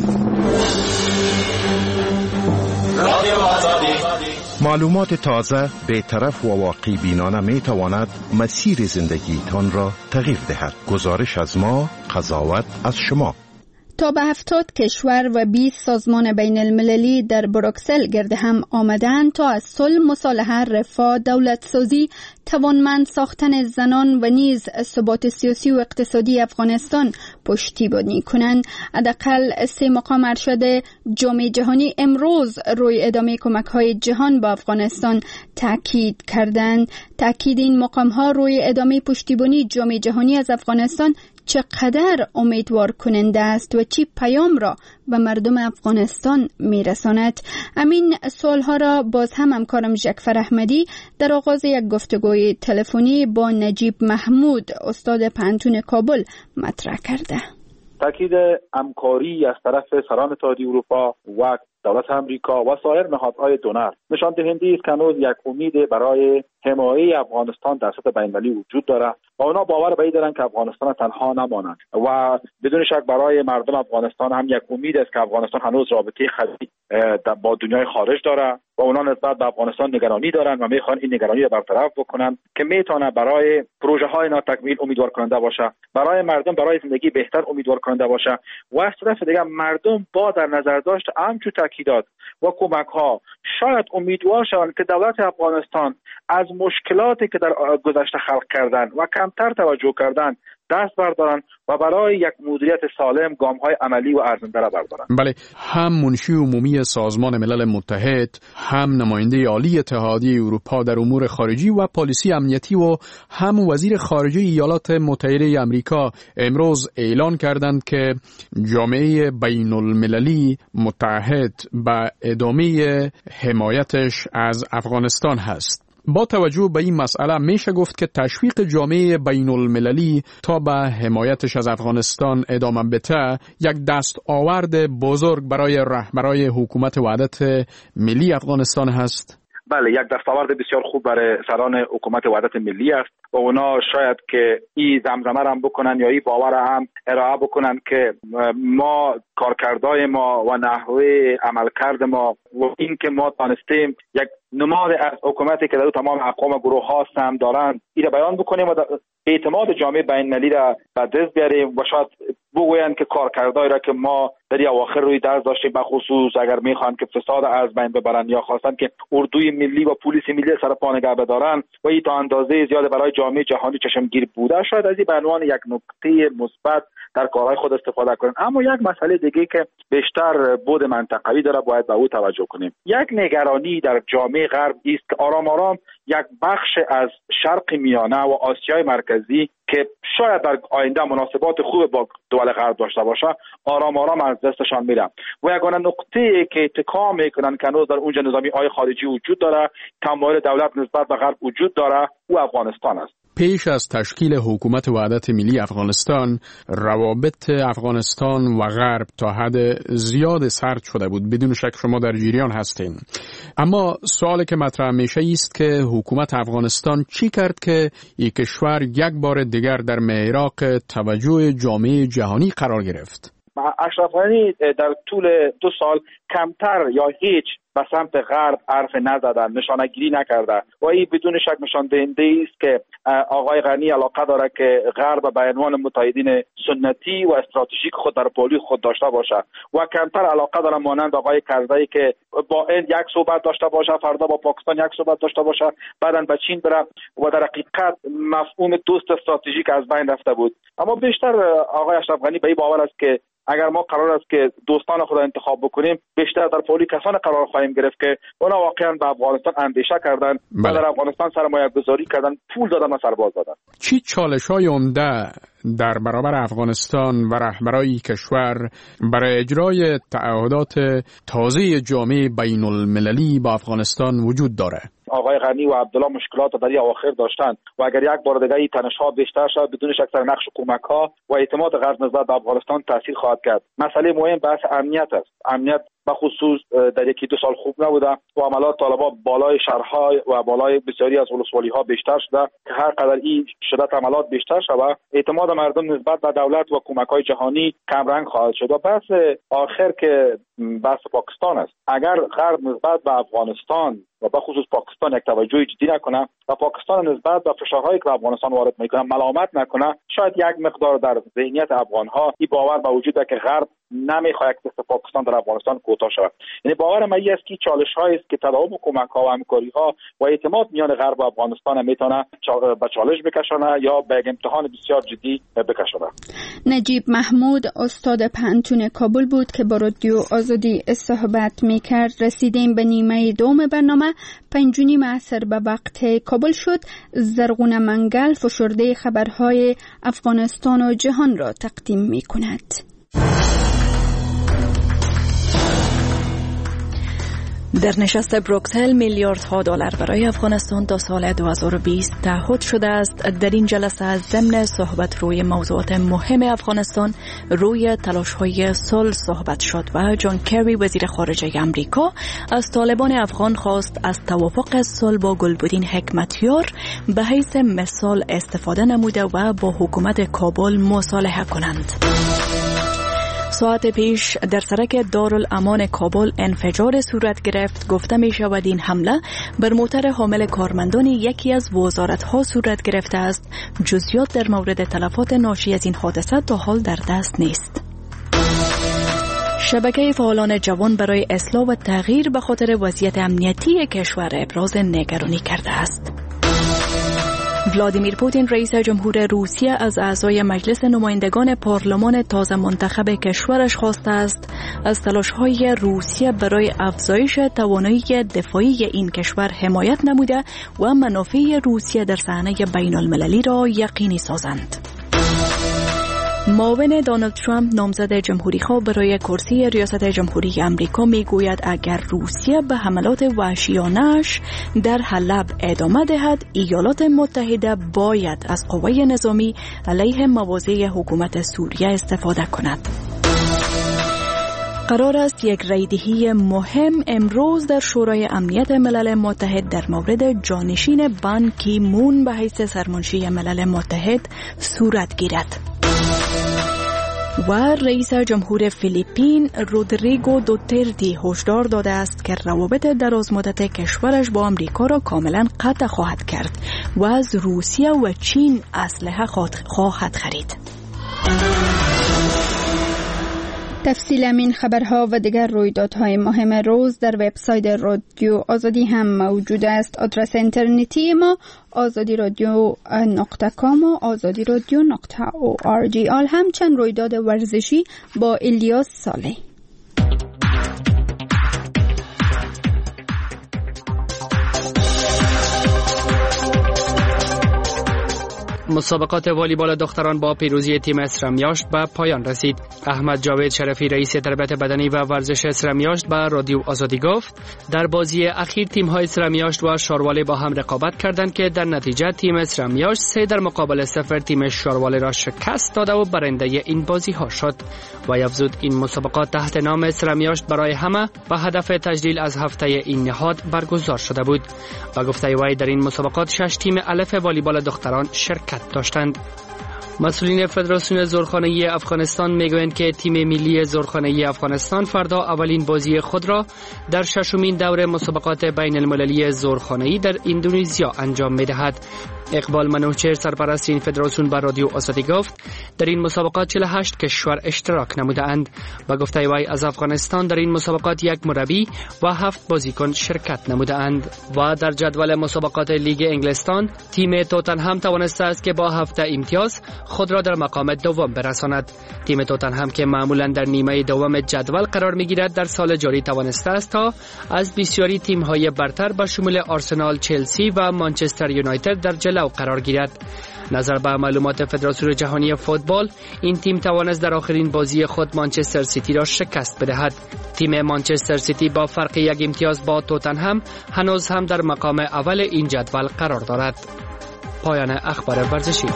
معلومات تازه، بی‌طرف و واقع بینانه می تواند مسیر زندگی تان را تغییر دهد. گزارش از ما، قضاوت از شما. تا به هفتاد کشور و بیست سازمان بین المللی در بروکسل گرد هم آمدند تا از صلح، مصالحه، رفاه، دولت سازی، توانمند ساختن زنان و نیز ثبات سیاسی و اقتصادی افغانستان پشتیبانی کنند. حداقل سه مقام ارشد جامعه جهانی امروز روی ادامه کمک‌های جهان به افغانستان تاکید کردند. تاکید این مقام‌ها روی ادامه پشتیبانی جامعه جهانی از افغانستان چقدر امیدوار کننده است و چی پیام را به مردم افغانستان میرساند؟ همین سوالها را باز هم همکارم جعفر احمدی در آغاز یک گفتگوی تلفنی با نجیب محمود استاد پانتون کابل مطرح کرده. تاکید همکاری از طرف سران اتحادیه اروپا و دولت امریکا و سایر نهادهای دونر نشان دهنده است که هنوز یک امید برای حمایت افغانستان در سطح بین‌المللی وجود دارد و اونا باور به این دارند که افغانستان تنها نمانند و بدون شک برای مردم افغانستان هم یک امید است که افغانستان هنوز رابطه قوی با دنیای خارج دارد و اونا نسبت به افغانستان نگرانی دارند و میخوان این نگرانی را برطرف بکنند که میتونه برای پروژه های ناتکمیل امیدوار کننده باشه، برای مردم برای زندگی بهتر امیدوار کننده باشه و از طرف دیگه مردم با در نظر داشت همچون تاکیدات و کمک ها شاید امیدوار شوند که دولت افغانستان از مشکلاتی که در گذشته خلق کردن و کمتر توجه کردن دست بردارن و برای یک مدیریت سالم گام‌های عملی و ارزنده را بردارن. بله، هم منشی عمومی سازمان ملل متحد، هم نماینده عالی اتحادیه اروپا در امور خارجی و پالیسی امنیتی و هم وزیر خارجه ایالات متحده آمریکا امروز اعلان کردند که جامعه بین المللی متحد به ادامه حمایتش از افغانستان هست. با توجه به این مسئله میشه گفت که تشویق جامعه بین المللی تا به حمایتش از افغانستان ادامه بده یک دستاورد بزرگ برای رهبرای حکومت وحدت ملی افغانستان هست. بله، یک دستاورد بسیار خوب برای سران حکومت وحدت ملی است و اونا شاید که این زمزمه را هم بکنن یا این باور را هم ارائه بکنن که ما کارکردهای ما و نحوه عملکرد ما و این که ما تانستیم یک نماد از حکومتی که در تمام اقوام و گروه ها هم دارند این را بیان بکنیم و اعتماد جامعه بین المللی را به دست بیاریم و شاید بگویند که کارکردهایی را که ما در اواخر روی دست داشتیم، بخصوص اگر میخوان که فساد از بین ببرن یا خواستن که اردوی ملی و پلیس ملی سر پا نگه بدارن و این تا اندازه زیاد برای جامعه جهانی چشمگیر بوده، شاید از این به عنوان یک نکته مثبت در کارهای خود استفاده کنن. اما یک مسئله دیگه که بیشتر بود منطقوی داره باید به او توجه کنیم. یک نگرانی در جامعه غرب است که آرام آرام یک بخش از شرق میانه و آسیای مرکزی که شاید در آینده مناسبات خوب با دول غرب داشته باشه آرام آرام از دستشان میره و یگانه نقطه‌ای که اتکا میکنن که هنوز در اونجا نظامی های خارجی وجود داره، تمایل دولت نسبت به غرب وجود داره، او افغانستان است. پیش از تشکیل حکومت وحدت ملی افغانستان، روابط افغانستان و غرب تا حد زیاد سرد شده بود. بدون شک شما در جریان هستین. اما سوالی که مطرح میشه است که حکومت افغانستان چی کرد که این کشور یک بار دیگر در محراق توجه جامعه جهانی قرار گرفت؟ اشرف غنی در طول دو سال کمتر یا هیچ به سمت غرب حرف نزدن، نشانگیری نکرده و این بدون شک نشان دهنده است که آقای غنی علاقه داره که غرب به عنوان متحدین سنتی و استراتژیک خود در پولی خود داشته باشه و کمتر علاقه داره مانند آقای کرزی که با این یک صحبت داشته باشه، فردا با پاکستان یک صحبت داشته باشه، بعداً به چین بره و در حقیقت مفهوم دوست استراتژیک از بین رفته بود. اما بیشتر آقای اشرف غنی به این باور است که اگر ما قرار است که دوستان خود انتخاب بکنیم، بیشتر در پولی کسان قرار خواهیم گرفت که اونا واقعا به افغانستان اندیشه کردن و در افغانستان سرمایه گذاری کردن، پول دادن و سرباز دادن. چی چالش‌های عمده در برابر افغانستان و رهبرای کشور برای اجرای تعهدات تازه جامعه بین المللی با افغانستان وجود داره؟ آقای غنی و عبدالله مشکلات در این اواخر داشتند و اگر یک بار دیگه این تنش‌ها بیشتر شد، بدون شک سر نقش کمک‌ها و اعتماد غرب نسبت به افغانستان تاثیر خواهد کرد. مسئله مهم بحث امنیت است. امنیت به خصوص در یکی دو سال خوب نبوده و عملات طالبان بالای شهرها و بالای بسیاری از ولسوالی‌ها بیشتر شده که هر قدر این شدت عملات بیشتر شود، اعتماد مردم نسبت به دولت و کمک‌های جهانی کم رنگ خواهد شد. و بحث آخر که بحث پاکستان است. اگر غرب نسبت به افغانستان و به خصوص پاکستان یک توجه جدی نکنه و پاکستان نسبت به فشارهایی که به افغانستان وارد میکنه ملامت نکنه، شاید یک مقدار در ذهنیت افغانها این باور به وجود که غرب نمیخواد که پاکستان در افغانستان کوتاه شود. یعنی باور من است که چالش هایی است که تداوم کمک‌ها و همکاری‌ها و اعتماد میان غرب و افغانستان میتونه به چالش بکشونه یا به امتحان بسیار جدی بکشونه. نجیب محمود استاد پانتون کابل بود که با رادیو آزادی صحبت میکرد. رسیدیم به نیمه دوم برنامه. پنج و نیم عصر به وقت کابل شد. زرغون منگل فشرده خبرهای افغانستان و جهان را تقدیم میکند. در نشست بروکسل میلیاردها دلار برای افغانستان تا سال دو هزار و بیست تعهد شده است. در این جلسه از ضمن صحبت روی موضوعات مهم افغانستان روی تلاش‌های صلح صحبت شد و جان کری وزیر خارجه آمریکا از طالبان افغان خواست از توافق صلح با گلبدین حکمتیار به حیث مثال استفاده نموده و با حکومت کابل مصالحه کنند. ساعت پیش در سرک دارالامان کابل انفجار صورت گرفت. گفته می شود این حمله بر موتر حامل کارمندان یکی از وزارت‌ها صورت گرفته است. جزئیات در مورد تلفات ناشی از این حادثه تا حال در دست نیست. شبکه فعالان جوان برای اصلاح و تغییر به خاطر وضعیت امنیتی کشور ابراز نگرانی کرده است. ولادیمیر پوتین رئیس جمهور روسیه از اعضای مجلس نمایندگان پارلمان تازه منتخب کشورش خواسته است از تلاش‌های روسیه برای افزایش توانایی دفاعی این کشور حمایت نموده و منافع روسیه در صحنه بین المللی را یقینی سازند. معاون دونالد ترامپ نامزد جمهوری‌خواه برای کرسی ریاست جمهوری آمریکا میگوید اگر روسیه به حملات وحشیانه‌اش در حلب ادامه دهد، ایالات متحده باید از قوای نظامی علیه مواضع حکومت سوریه استفاده کند. قرار است یک رایدهی مهم امروز در شورای امنیت ملل متحد در مورد جانشین بان کی مون به حیث سرمنشی ملل متحد صورت گیرد. و رئیس جمهور فیلیپین رودریگو دوترتی هشدار داده است که روابط درازمدت کشورش با آمریکا را کاملا قطع خواهد کرد و از روسیه و چین اسلحه خواهد خرید. تفصیل این خبرها و دیگر رویدادهای مهم روز در وبسایت رادیو آزادی هم موجود است. آدرس اینترنتی ما آزادی رادیو نقطه کام و آزادی رادیو نقطه او آر جی. آل همچنین رویداد ورزشی با الیاس صالح. مسابقات والیبال دختران با پیروزی تیم اسرمیاشت به پایان رسید. احمد جاوید شرفی رئیس تربیت بدنی و ورزش اسرمیاشت به رادیو آزادی گفت در بازی اخیر تیم‌های اسرمیاشت و شارواله با هم رقابت کردند که در نتیجه تیم اسرمیاشت سه در مقابل صفر تیم شارواله را شکست داده و برنده این بازی‌ها شد. و افزود این مسابقات تحت نام اسرمیاشت برای همه به هدف تجلیل از هفته این نهاد برگزار شده بود. و گفته وی در این مسابقات شش تیم الف والیبال دختران شرکت داشتند. مسئولین فدراسیون زورخانه‌ای افغانستان میگویند که تیم ملی زورخانه‌ای افغانستان فردا اولین بازی خود را در ششمین دور مسابقات بین المللی زورخانه‌ای در اندونزیا انجام می‌دهد. اقبال منوچهر سرپرست این فدراسیون به رادیو آزادی گفت در این مسابقات چهل و هشت کشور اشتراک نموده‌اند. با گفته وی از افغانستان در این مسابقات یک مربی و هفت بازیکن شرکت نموده‌اند. و در جدول مسابقات لیگ انگلستان تیم توتنهم توانسته است که با هفت امتیاز خود را در مقام دوم برساند. تیم توتنهم که معمولا در نیمه دوم جدول قرار می‌گیرد در سال جاری توانسته است تا از بسیاری تیم‌های برتر به شمول آرسنال، چلسی و مانچستر یونایتد در جلو قرار گیرد. نظر به معلومات فدراسیون جهانی فوتبال، این تیم توانست در آخرین بازی خود مانچستر سیتی را شکست بدهد. تیم مانچستر سیتی با فرق یک امتیاز با توتنهم هنوز هم در مقام اول این جدول قرار دارد. پایان اخبار ورزشی.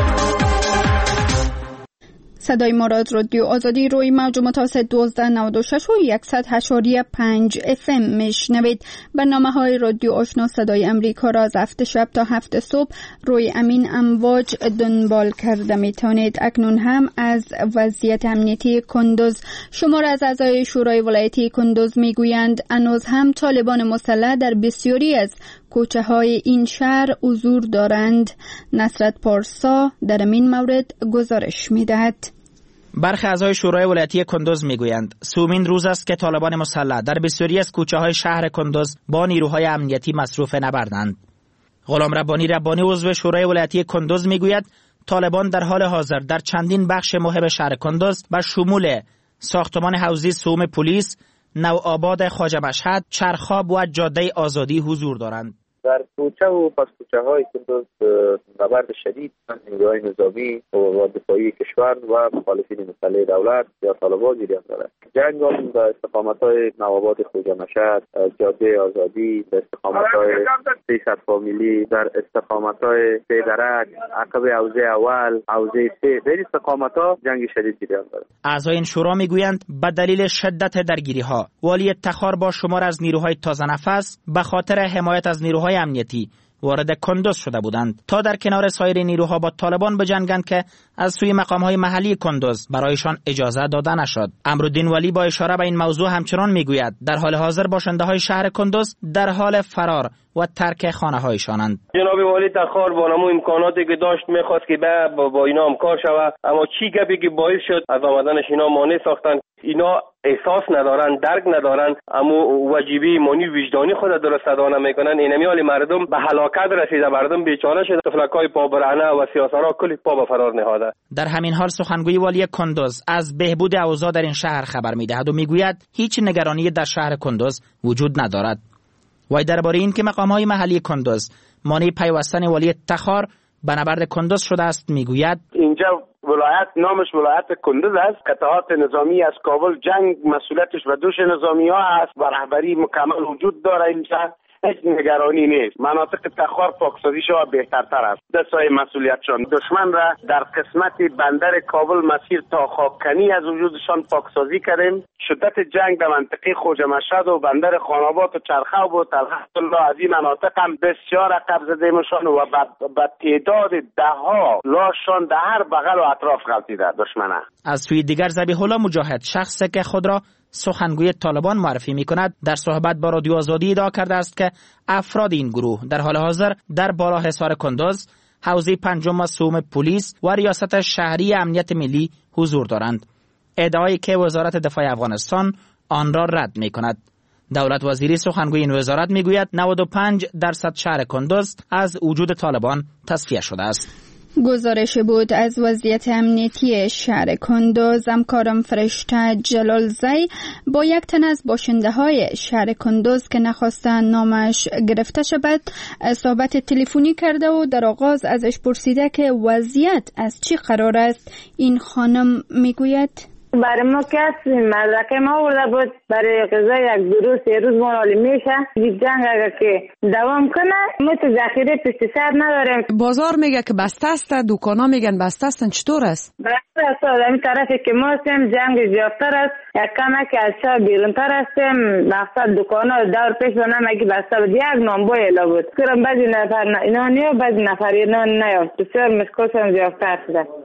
صدای ما را از رادیو آزادی روی موج متوسط دوازده نود و شش و صد و هشت و پنج اف ام میشنوید. برنامه های رادیو آشنا صدای امریکا را از هفت شب تا هفت صبح روی امین امواج دنبال کرده میتونید. اکنون هم از وضعیت امنیتی کندوز. شمار از اعضای شورای ولایتی کندوز میگویند هنوز هم طالبان مسلح در بسیاری از کوچه های این شهر حضور دارند. نصرت پارسا در این مورد گزارش میدهد. برخی اعضای شورای ولایتی کندوز میگویند سومین روز است که طالبان مسلح در بسیاری از کوچه های شهر کندوز با نیروهای امنیتی مصروف نبردند. غلام ربانی ربانی عضو شورای ولایتی کندوز میگوید طالبان در حال حاضر در چندین بخش مهم شهر کندوز به شمول ساختمان حوزی سوم پلیس، نوآباد خواجه مشهد، چرخاب و جاده آزادی حضور دارند. در کوچه و پس کوچه های کندوز نبرد شدید نیروهای نظامی و دفاعی کشور و مخالفین مسلح دولت یا طالبان جریان دارد. جنگ هم در استقامت های نوآباد خواجه مشهد، جاده آزادی، در استقامت های سیصد فامیلی، در استقامت های سیدرک، عقب حوزه اول، حوزه سه، در استقامت ها جنگ شدید جریان دارد. اعضای این شورا میگویند به دلیل شدت درگیری ها والی تخار با شمار از نیروهای تازه نفس به خاطر حمایت از نیروهای امنیتی وارد کندوز شده بودند تا در کنار سایر نیروها با طالبان بجنگند که از سوی مقامهای محلی کندوز برایشان اجازه داده نشد. امرالدین ولی با اشاره به این موضوع همچنان میگوید در حال حاضر باشنده های شهر کندوز در حال فرار و ترک خانه هایشانند. جناب والی تخار با نمو امکاناتی که داشت میخواست که با, با اینا همکار شود، اما چی گپی که باعث شد از آمدنش اینا مانع ساختن. اینا احساس ندارن، درک ندارن، اما واجبی ایمانی وجدانی خود درست ادا نمیکنن. اینمی حال مردم به هلاکت رسیده، مردم بیچاره شده، طفلکای پا برهنه و سیاسرها کلی پا به فرار نهاده. در همین حال سخنگوی والی کندوز از بهبود اوضاع در این شهر خبر میدهد و میگوید هیچ نگرانی در شهر کندوز وجود ندارد. وای درباره این که مقام‌های محلی کندوز مانع پیوستن والی تخار به نبرد کندوز شده است میگوید اینجا ولایت نامش ولایت کندوز است. قطعات نظامی از کابل جنگ مسئولیتش و دوش نظامی ها است و رهبری مکمل وجود داره. اینجا هیچ نگرانی نیست. مناطق تخار پاکسازی شو بهترتر است. دستای مسئولیتشان دشمن را در قسمت بندر کابل مسیر تا خاککنی از وجودشان پاکسازی کردیم. شدت جنگ در منطقه خواجه مشهد و بندر خاناباد و چرخاب و طلحت الله از این مناطق هم بسیار عقب زدیمشان و به تعداد ده ها لاشان در هر بغل و اطراف غلطیده دشمنه. از سوی دیگر ذبیح الله مجاهد شخصی که خود را سخنگوی طالبان معرفی می کند در صحبت با رادیو آزادی ادعا کرده است که افراد این گروه در حال حاضر در بالا حصار کندوز، حوزه پنجم سوم پلیس و ریاست شهری امنیت ملی حضور دارند. ادعایی که وزارت دفاع افغانستان آن را رد می کند. دولت وزیری سخنگوی این وزارت می گوید نود و پنج درصد شهر کندوز از وجود طالبان تصفیه شده است. گزارش بود از وضعیت امنیتی شهر کندوز. همکارم فرشته جلالزی با یک تن از باشنده های شهر کندوز که نخواستن نامش گرفته شود صحبت تلفنی کرده و در آغاز ازش پرسیده که وضعیت از چی قرار است. این خانم میگوید برای ما که مدرکه ما آورده بود برای غذا یک دو روز سه روز منالی میشه. جنگ اگر که دوام کنه ما تو ذخیره پستیساید نداریم. بازار میگه که بسته است، دکانا میگن بسته است. چطور است؟ بسته است. در این طرفی که ما هستیم جنگ زیادتر است. یک کمه که از شهر بیرونتر هستیم. مقصد دکانا دور پیش و نمگی بسته بود. یک نامبای الا بود. کرم بعضی نفر اینا نیا بعضی نفر اینا نیا. بسیار مشکلشان زیادتر شده.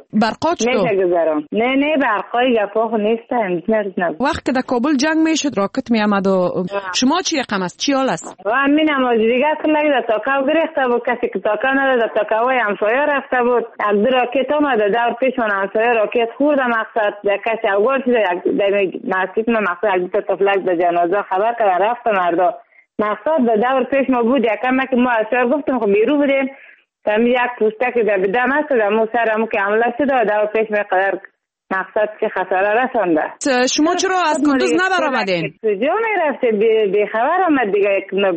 برقات چطور؟ میشه گذارم. نه نه برقای گپا خو نیست هم. وقت که در کابل جنگ میشد راکت می آمد و شما چی رقم است؟ چی حال است؟ و همین هم دیگه کلی در تاکاو گرفته بود، کسی که تاکاو نداره در تاکاوی همسایه رفته بود. یک دو راکت آمده دور پیش من همسایه راکت خورده مقصد در کسی اوگار شده در مسجد من مقصد یک دو تا تفلک در جنازه خبر کردن رفته مردا. مقصد در دور پیش ما بود یکم که ما اشار گفتم خب بیرو بودیم. تمی یک پوسته که در بدم هست در مو سرمو که عمله شده و دور پیش می قدر مقصد که خساره رسانده. شما چرا از کندوز نبر آمدین؟ کجا می رفته بی خبر آمد دیگه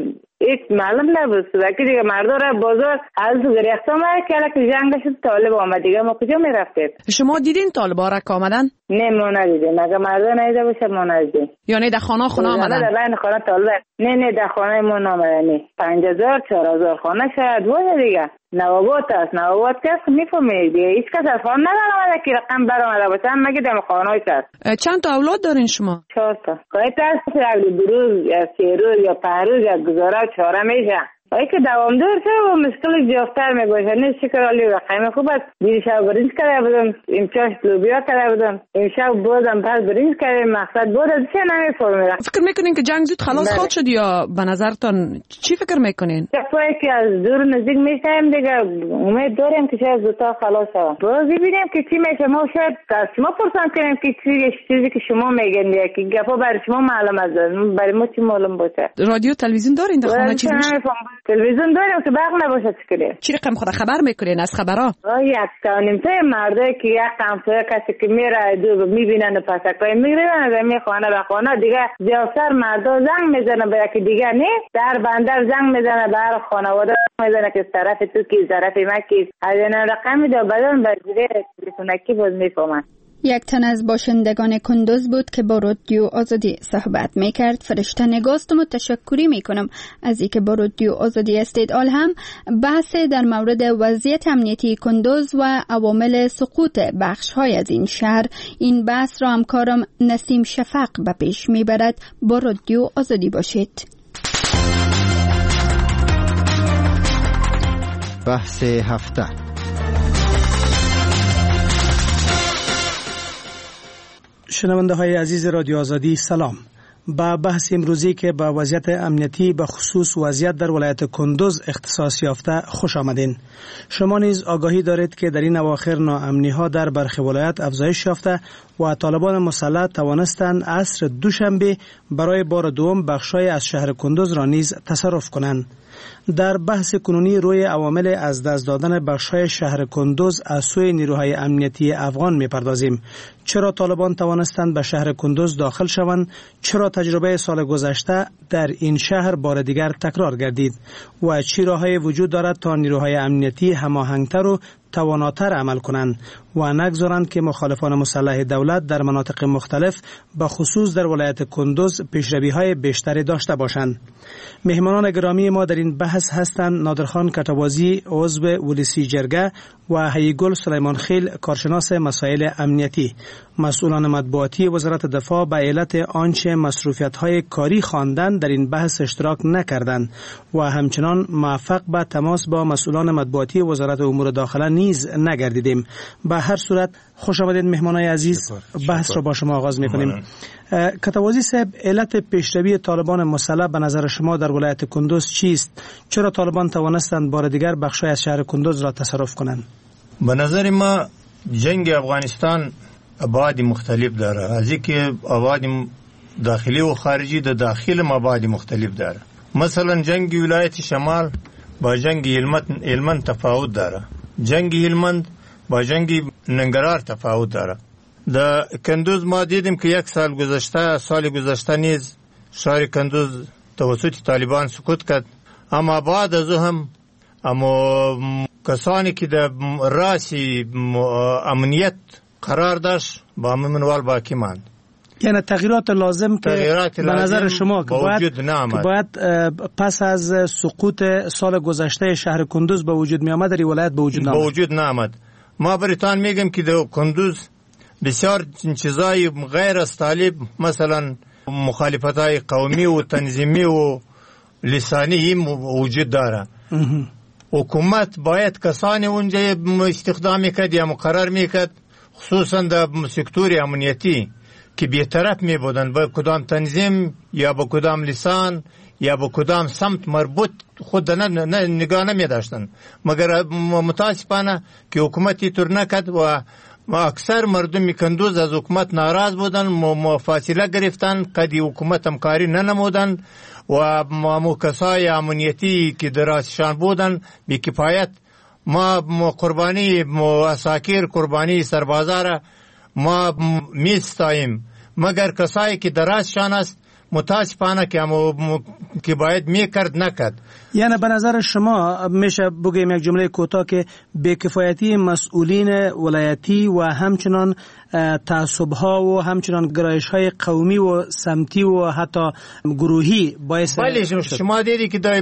هیچ معلوم نبود که دیگه مردا را بازار از گریخت آمد که الک جنگ شد طالب آمد دیگه ما کجا می رفتیم؟ شما دیدین طالبا را که آمدن؟ نه ما ندیدیم، اگه مردا ندیده باشه ما ندیدیم. یعنی در خانه خونه آمدن؟ در بین خانه طالب نه نه در خانه ما نامدن نه پنج هزار چهار هزار خانه شاید باشه دیگه. نوابات است نوابات کس میفهمید دیگه هیچ کس از خانه نرآمده که رقم برآمده باشه مگه در خانه‌ای است. چند تا اولاد دارین شما؟ چهار تا. قایت است یک بروز یا سه روز یا پنج روز یا گزاره چهاره میشه. ای که دوام دار شه و مشکل جافتر می باشه نه شکر علی رقم خوب است. دیشب برنج کرده بودم امشب لوبیا کرده بودم امشب بازم پس برنج کردم مقصد بود از چه نمیفهمم. فکر میکنین که جنگ زود خلاص خود شد یا به نظرتون چی فکر میکنین؟ جایی که از دور نزدیک میشیم دیگه امید داریم که شاید زودتر خلاص شود. باز ببینیم که چی میشه ما شاید از شما پرسان کنیم که چیزی که شما میگین یا که گپا برای شما معلوم است برای ما چی معلوم باشه. رادیو تلویزیون دارین در خانه چی میشه؟ تلویزیون داریم که برق نباشه چیکاره. چی رقم خود خبر میکنین از خبرها؟ یک تا نیم سه مرده که یک همسایه کسی که میره دو میبینن و پسکای میگیرن از می خانه به خانه دیگه زیادتر مردا زنگ میزنه به یکی دیگه نه در بندر زنگ میزنه به هر خانواده میزنه که طرف تو کی طرف ما کی از این رقم دو بدن بجری تلفنکی باز میفهمن. یک تن از باشندگان کندوز بود که با رادیو آزادی صحبت میکرد. فرشته نگاست و متشکری میکنم از اینکه با رادیو آزادی استدلال هم بحث در مورد وضعیت امنیتی کندوز و عوامل سقوط بخش های از این شهر. این بحث را همکارم نسیم شفق به پیش میبرد. با رادیو آزادی باشید. بحث هفته. شنونده های عزیز رادیو آزادی سلام. با بحث امروزی که با وضعیت امنیتی به خصوص وضعیت در ولایت کندوز اختصاص یافته خوش آمدین. شما نیز آگاهی دارید که در این اواخر ناامنی ها در برخی ولایت افزایش یافته و طالبان مسلح توانستند عصر دوشنبه برای بار دوم بخشای از شهر کندوز را نیز تصرف کنند. در بحث کنونی روی عوامل از دست دادن بخش‌های شهر کندوز از سوی نیروهای امنیتی افغان می‌پردازیم. چرا طالبان توانستند به شهر کندوز داخل شوند؟ چرا تجربه سال گذشته در این شهر بار دیگر تکرار گردید؟ و چه راه‌هایی وجود دارد تا نیروهای امنیتی هماهنگتر و تواناتر عمل کنند و نگذارند که مخالفان مسلح دولت در مناطق مختلف به خصوص در ولایت کندوز پیشروی‌های بیشتری داشته باشند؟ مهمانان گرامی ما در این بحث هستند نادرخان کتوازی عضو ولسی جرگه و هیگل سلیمان خیل کارشناس مسائل امنیتی. مسئولان مطبوعاتی وزارت دفاع به علت آنچه مصروفیت‌های کاری خواندند در این بحث اشتراک نکردند و همچنان موفق به تماس با مسئولان مطبوعاتی وزارت امور داخله نیز نگردیدیم. به هر صورت خوش آمدید مهمانان عزیز. بحث را با شما آغاز می‌کنیم. کتوازی صاحب، علت پیشروی طالبان مسلح به نظر شما در ولایت کندوز چیست؟ چرا طالبان توانستند بار دیگر بخشای از شهر کندوز را تصرف کنند؟ به نظر ما جنگ افغانستان ابعاد مختلف داره. از اینکه ابعاد داخلی و خارجی در داخل ابعاد مختلف داره. مثلا جنگ ولایت شمال با جنگ هلمند تفاوت داره. جنگ هلمند با جنگ ننگرهار تفاوت داره. در کندوز ما دیدیم که یک سال گذشته سال گذشته نیز شهر کندوز توسط طالبان سقوط کرد، اما بعد از هم اما کسانی که در راسی امنیت قرار داشت با همین منوال باقی ماند. یعنی تغییرات لازم که به نظر شما که باید, که باید پس از سقوط سال گذشته شهر کندوز به وجود می آمد در ولایت به وجود نامد. به وجود نامد. ما برایتان میگم که در کندوز بسیار چیزای غیر از طالب، مثلا مخالفتای قومی و تنظیمی و لسانی وجود داره. حکومت باید کسانی اونجا استخدام میکرد یا مقرر میکرد، خصوصا در سکتور امنیتی که بی‌طرف می بودن با کدام تنظیم یا با کدام لسان یا با کدام سمت مربوط خود نه نگاه نمی داشتن. مگر متاسفانه که حکومتی طور نکرد و اکثر مردم کندوز از حکومت ناراض بودن، فاصله گرفتن، قدی حکومت همکاری ننمودن و مو کسای امنیتی که درازشان بودن بی کفایت. ما قربانی اساکیر، قربانی سربازار ما میستاییم، مگر کسایی که درازشان است متاسفانه که م... که باید میکرد نکرد. یعنی به نظر شما میشه بگیم یک جمله کوتاه که بی‌کفایتی مسئولین ولایتی و همچنان تعصب‌ها و همچنان گرایش‌های قومی و سمتی و حتی گروهی باعث بله شما دیدی که در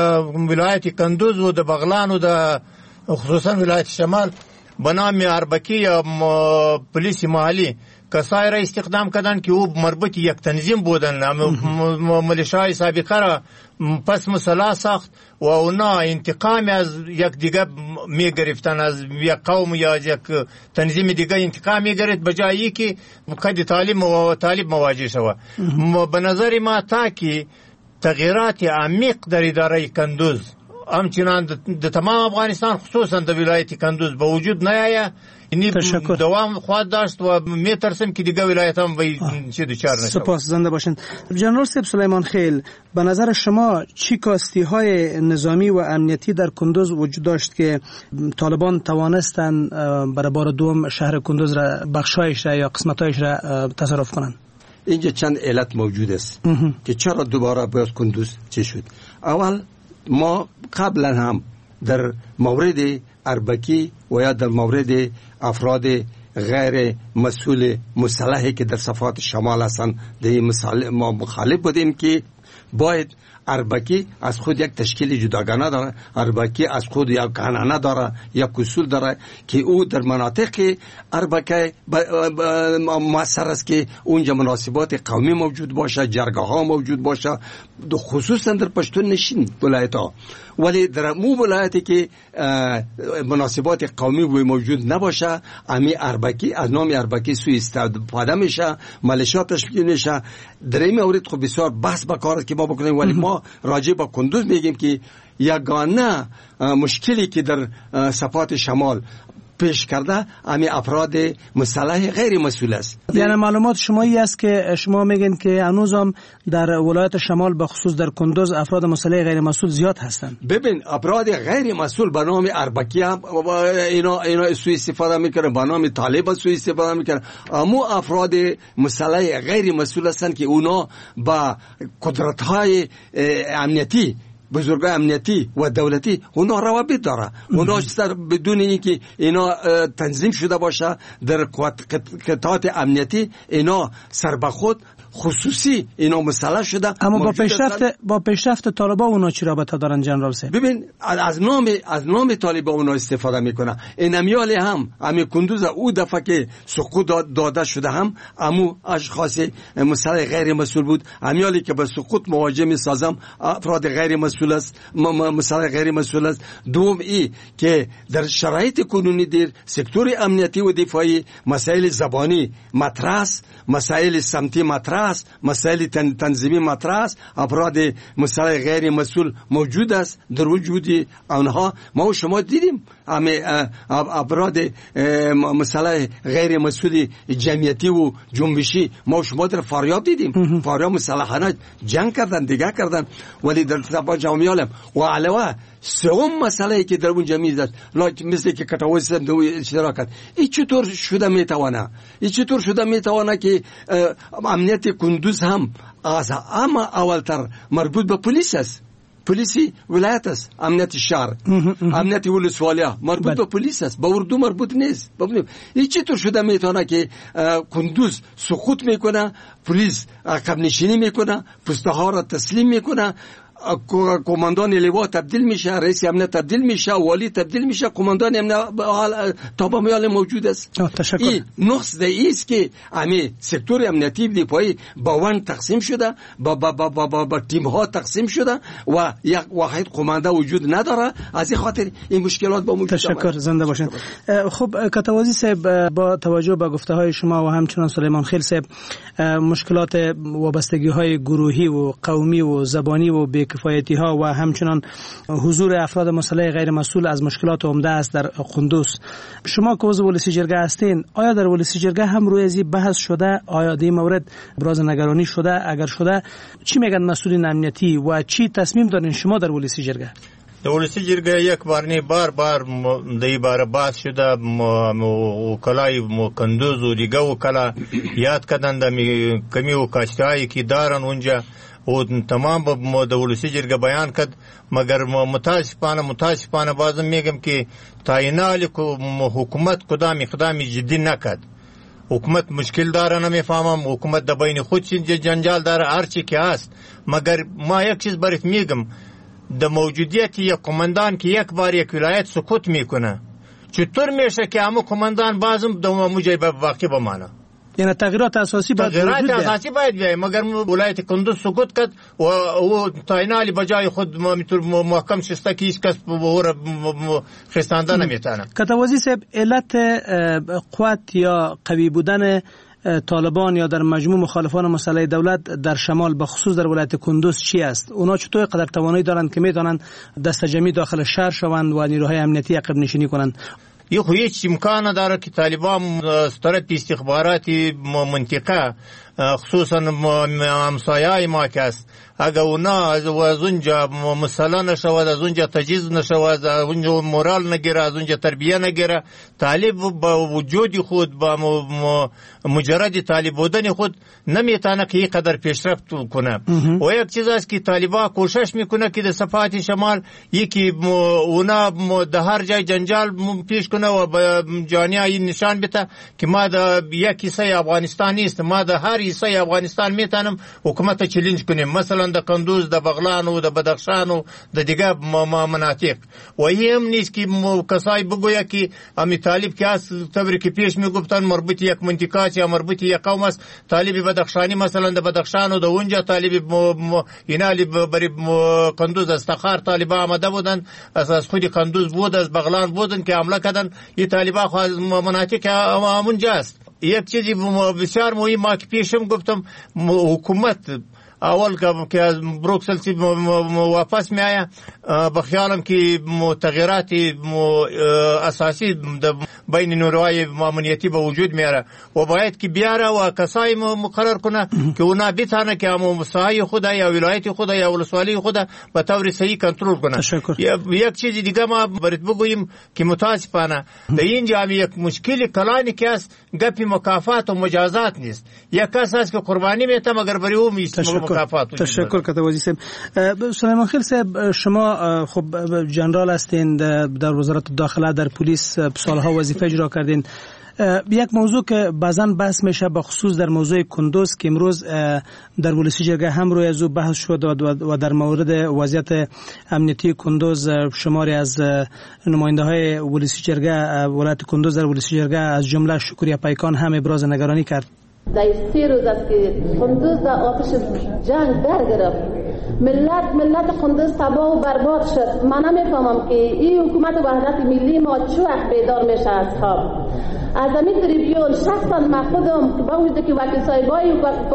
ولایت کندوز و در بغلان و در خصوصا ولایت شمال به نام اربکی یا پلیس محلی کسایی را استخدام کردن که او مربوط یک تنظیم بودن، ملیشای سابقه را پس مسلح ساخت و اونا انتقام از یک دیگه می گرفتن، از یک قوم یا یک تنظیم دیگه انتقام می گرفت بجایی که قد طالب و طالب مواجه شود. به نظر ما تا که تغییرات عمیق در اداره کندوز همچنان در تمام افغانستان خصوصا در ولایت کندوز به وجود نیاید، اینی دوام خواهد داشت و میترسم که دیگه ولایت هم به چه دوچار نشود. سپاس، زنده باشین. جنرال سیب سلیمان خیل، به نظر شما چی کاستی های نظامی و امنیتی در کندوز وجود داشت که طالبان توانستن برای بار دوم شهر کندوز را بخشایش را یا قسمتایش را تصرف کنند؟ اینجا چند علت موجود است که چرا دوباره باز کندوز چه شد. اول ما قبلا هم در مورد اربکی و یا در مورد افراد غیر مسئول مسلحی که در صفات شمال هستند ما مخالف بودیم که باید اربکی از خود یک تشکیل جداگانه داره، اربکی از خود یک قانون داره، یک اصول داره که او در مناطق اربکی مؤثر است که اونجا مناسبات قومی موجود باشه، جرگه ها موجود باشه، خصوصا در پشتون نشین ولایت ها. ولی در مو ولایتی که مناسبات قومی موجود نباشه، امی اربکی از نام اربکی سوء استفاده میشه، ملیشا تشکیل میشه. در این مورد خب بسیار بحث بکار است که ما بکنیم، ولی ما راجع به کندوز میگیم که یگانه مشکلی که در صفات شمال پیش کرده امی افراد مسلح غیر مسئول است. یعنی معلومات شما ای است که شما میگین که هنوزم در ولایت شمال به خصوص در کندوز افراد مسلح غیر مسئول زیاد هستند. ببین افراد غیر مسئول به نام اربکی هم اینا اینا سوء استفاده میکنه، به نام طالب سوء استفاده میکنه. اما افراد مسلح غیر مسئول هستند که اونا با قدرت های امنیتی، بزرگای امنیتی و دولتی اونا روابط داره، اونا سر بدون اینکه اینا تنظیم شده باشه در قطعات امنیتی اینا سر به خود خصوصی اینا مسلح شده. اما با پیشرفت با پیشرفت طالبان اونا چی رابطه دارن جنرال سه؟ ببین از نام از نام طالبان اونا استفاده میکنه. این امیال هم امی کندوز او دفعه که سقوط داده شده هم امو اشخاص مسلح غیر مسئول بود. امیالی که به سقوط مواجه میسازم افراد غیر مسئول است، مسلح غیر مسئول است. دوم ای که در شرایط کنونی در سکتور امنیتی و دفاعی مسائل زبانی مطرح است، مسائل سمتی مطرح است، مسائل تنظیمی مطرح است، افراد مسلح غیر مسئول موجود است. در وجود آنها ما و شما دیدیم همه افراد مسلح غیر مسئول جمعیتی و جنبشی ما و شما در فاریاب دیدیم. فاریاب مسلحانه جنگ کردن، دیگه کردن، ولی در صفحه جامعیالم و علاوه سوم مسئله که در اون جمعیت است مثل که کتاویز هم دو اشتراکت ای چطور شده میتوانه ای چطور شده میتوانه که امنیت کندوز هم از اما اولتر مربوط به پلیس است، پلیسی ولایت است، امنیت شهر امنیت ولسوالیه مربوط به پلیس است، به اردو مربوط نیست. ببینیم این چطور شده میتونه که کندوز سقوط میکنه، پلیس عقب نشینی میکنه، پسته ها را تسلیم میکنه. کماندان لوا تبدیل میشه، رئیس امنیت تبدیل میشه، والی تبدیل میشه، کماندان امنیت تابع میال موجود است. این نقص ده است که همه سکتور امنیتی دفاعی با ون تقسیم شده، با با با با, با, با تیم ها تقسیم شده و یک واحد کمانده وجود نداره. از این خاطر این مشکلات با موجود. تشکر، زنده باشین. خب کتوازی صاحب، با توجه به گفته های شما و همچنان سلیمان خیل صاحب، مشکلات وابستگی های گروهی و قومی و زبانی و بی‌کفایتی ها و همچنان حضور افراد مسلح غیر مسئول از مشکلات عمده است در قندوز. شما که عضو ولسی جرگه هستین، آیا در ولسی جرگه هم روی ازی بحث شده؟ آیا در این مورد ابراز نگرانی شده؟ اگر شده چی میگن مسئولین امنیتی و چی تصمیم دارین شما در ولسی جرگه؟ در ولسی جرگه یک بار نه بار بار در باره بحث شده. وکلای قندوز و دیگه وکلا یاد کردن در کمی و کاشتهایی که دارن اونجا و تمام با دولتی جرگه بیان کرد، مگر متاسفانه متاسفانه بازم میگم که تاینال حکومت کدام اقدام جدی نکرد. حکومت مشکل داره، نمیفهمم حکومت در بین خود جنجال داره، هر چی که هست. مگر ما یک چیز برات میگم، در موجودیت یک کماندان که یک بار یک ولایت سقوط میکنه، چطور میشه که همه کماندان بازم در موجه واقع بمانه؟ یعنی تغییرات اساسی باید تغییرات اساسی باید بیاید. مگر ولایت قندوز سقوط کرد و او تاینالی بجای خود میتور محکم شسته که هیچ کس بور خستانده نمیتونه. کتوازی صاحب، علت قوت یا قوی بودن طالبان یا در مجموع مخالفان مسلح دولت در شمال به خصوص در ولایت قندوز چی است؟ اونا چطور قدر توانایی دارند که میتونن دست جمعی داخل شهر شوند و نیروهای امنیتی عقب نشینی کنند؟ یه خو هیچ امکان نداره که طالبان از طرف استخباراتی منطقه خصوصا همسایه‌های ما که است، اگر اونا از اونجا مسئله نشود، از اونجا تجهیز نشود، از اونجا مورال نگیره، از اونجا تربیه نگیره، طالب با وجود خود با مجرد طالب بودن خود نمیتونه که این قدر پیشرفت کنه. و یک چیز است که طالبان کوشش میکنه که در صفحات شمال یکی اونا در هر جای جنجال پیش کنه و به جهانی نشان بده که ما در یک حصه افغانستان نیست، ما در هر حصه افغانستان میتونم حکومت چالش کنیم، مثلا در قندوز، در بغلان و در بدخشان و در دیگه مناطق. و این هم نیست که کسایی بگویا که امی طالب که است تبری که پیش میگفتن مربوط یک منطقه یا مربوط یک قوم است، طالب بدخشانی مثلا در بدخشان و در اونجا طالب اینالی بری قندوز استخار طالب آمده بودن، از خود قندوز بود، از بغلان بودن که حمله کردن. این طالبان خو مناطق اونجا است. یک چیزی بسیار مهم ما که پیشم گفتم، حکومت اول که از بروکسل واپس می آیا به خیالم که تغییرات اساسی بین نیروهای امنیتی به وجود میاره و باید که بیاره و کسایی مقرر کنه که اونا بتونه که همون ساحه خود یا ولایت خود یا ولسوالی خود به طور صحیح کنترل کنه. یک چیز دیگه ما برات بگویم که متاسفانه در اینجا یک مشکل کلانی که است، گپی مکافات و مجازات نیست. یک کس است که قربانی میته مگر بری او میست. تشکر کتوازی صاحب. سلیمان خیل صاحب، شما خب جنرال هستین، در وزارت داخله در پلیس سالها وظیفه اجرا کردین. یک موضوع که بعضا بحث میشه به خصوص در موضوع قندوز که امروز در ولسی جرگه هم روی از او بحث شد و در مورد وضعیت امنیتی قندوز شماری از نماینده های ولسی جرگه ولایت قندوز در ولسی جرگه از جمله شکریه پیکان هم ابراز نگرانی کرد. در سی روز است که قندوز در آتش جنگ در گرفت، ملت ملت قندوز تباه و برباد شد. من نمیفهمم که این حکومت وحدت ملی ما چه وقت بیدار میشه اصحاب. از همین تریبیون شخصا من خودم با وجود که وکیل صاحبای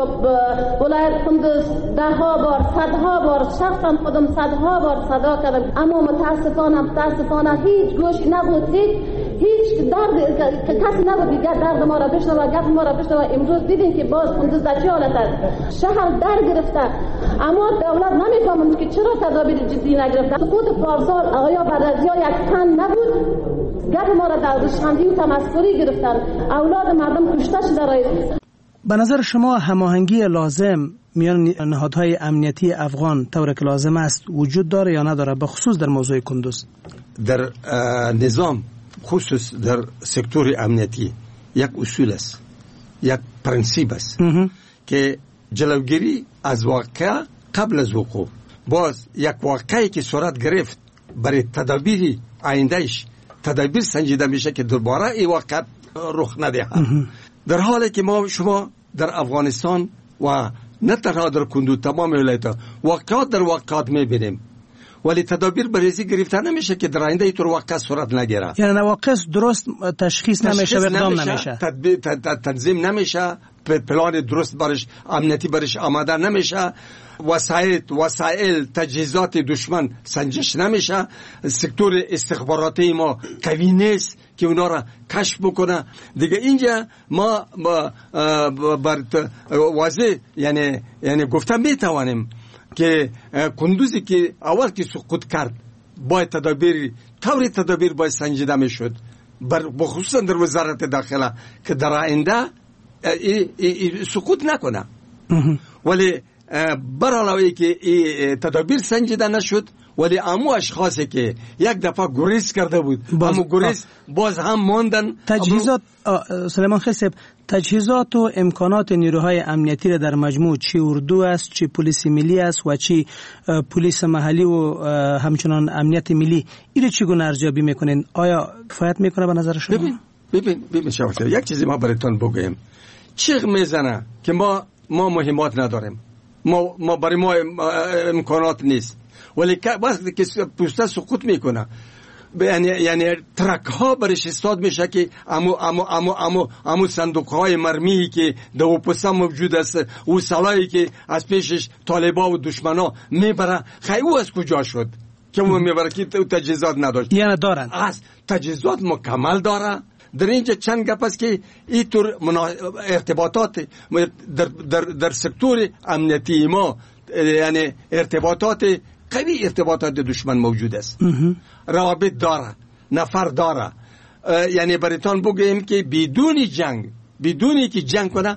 ولایت قندوز ده ها بار صدها بار شخصا خودم صدها بار صدا کردم، اما متاسفانه متاسفانه هیچ گوش نبود، هیچ هیچ درد کسی نبود دیگر درد ما را بشنوه، گپ ما را بشنوه. امروز دیدیم که باز قندوز در چه حالت است، شهر در گرفته، اما دولت نمیفهمد که چرا تدابیر جدی نگرفته. سقوط پارسال آیا بعد یک تن نبود، گپ ما را در رشخندی و تمسخری گرفتن، اولاد مردم کشته شده. به نظر شما هماهنگی لازم میان نهادهای امنیتی افغان طور که لازم است وجود داره یا نداره، به خصوص در موضوع قندوز؟ در نظام خصوص در سکتور امنیتی یک اصول است، یک پرنسیپ است که جلوگیری از واقعه قبل از وقوع. باز یک واقعی که صورت گرفت برای تدابیر آیندهش تدابیر سنجیده میشه که دوباره این واقع رخ ندهد. در حالی که ما شما در افغانستان و نه تنها در کندوز تمام ولایت‌ها واقعات در واقعات میبینیم، ولی تدابیر بریزی گرفته نمیشه که در آینده اینطور واقع صورت نگیره. یعنی نواقص درست تشخیص نمیشه و اقدام نمیشه، تنظیم نمیشه، پلان درست برش امنیتی برش آماده نمیشه، وسایل وسایل تجهیزات دشمن سنجش نمیشه، سکتور استخباراتی ما قوی نیست که اونا را کشف بکنه. دیگه اینجا ما بر واضح یعنی یعنی گفته میتوانیم که کندوزی که اول که سقوط کرد باید تدابیر طوری تدابیر باید سنجیده میشد، بخصوصا در وزارت داخله که در آینده سقوط نکنه. ولی بر علاوه که تدابیر سنجیده نشد، ولی امو اشخاصی که یک دفعه گریز کرده بود امو گریز باز هم ماندن. تجهیزات سلیمان خیسب، تجهیزات و امکانات نیروهای امنیتی را در مجموع چی اردو است، چی پلیس ملی است و چی پلیس محلی و همچنان امنیت ملی، این چگونه ارزیابی میکنین؟ آیا کفایت میکنه به نظر شما؟ ببین ببین ببین شما یک چیزی ما براتون بگم، چیغ میزنه که ما ما مهمات نداریم، ما ما برای ما امکانات نیست، ولی وقتی که پوسته سقوط میکنه یعنی یعنی ترک ها برش استاد میشه که امو امو امو امو امو صندوق های مرمی که در پوسته موجود است، او سلاحی که از پیشش طالبا و دشمنا میبره، خیلی او از کجا شد که اون میبره که تجهیزات نداشت؟ یعنی دارن از تجهیزات مکمل داره. در اینجا چند گپ است که این طور ارتباطات در, در, در سکتور امنیتی ما یعنی ارتباطات قوی ارتباطات دشمن موجود است، روابط داره، نفر داره. یعنی برایتان بگویم که بدون جنگ بدونی که جنگ کنه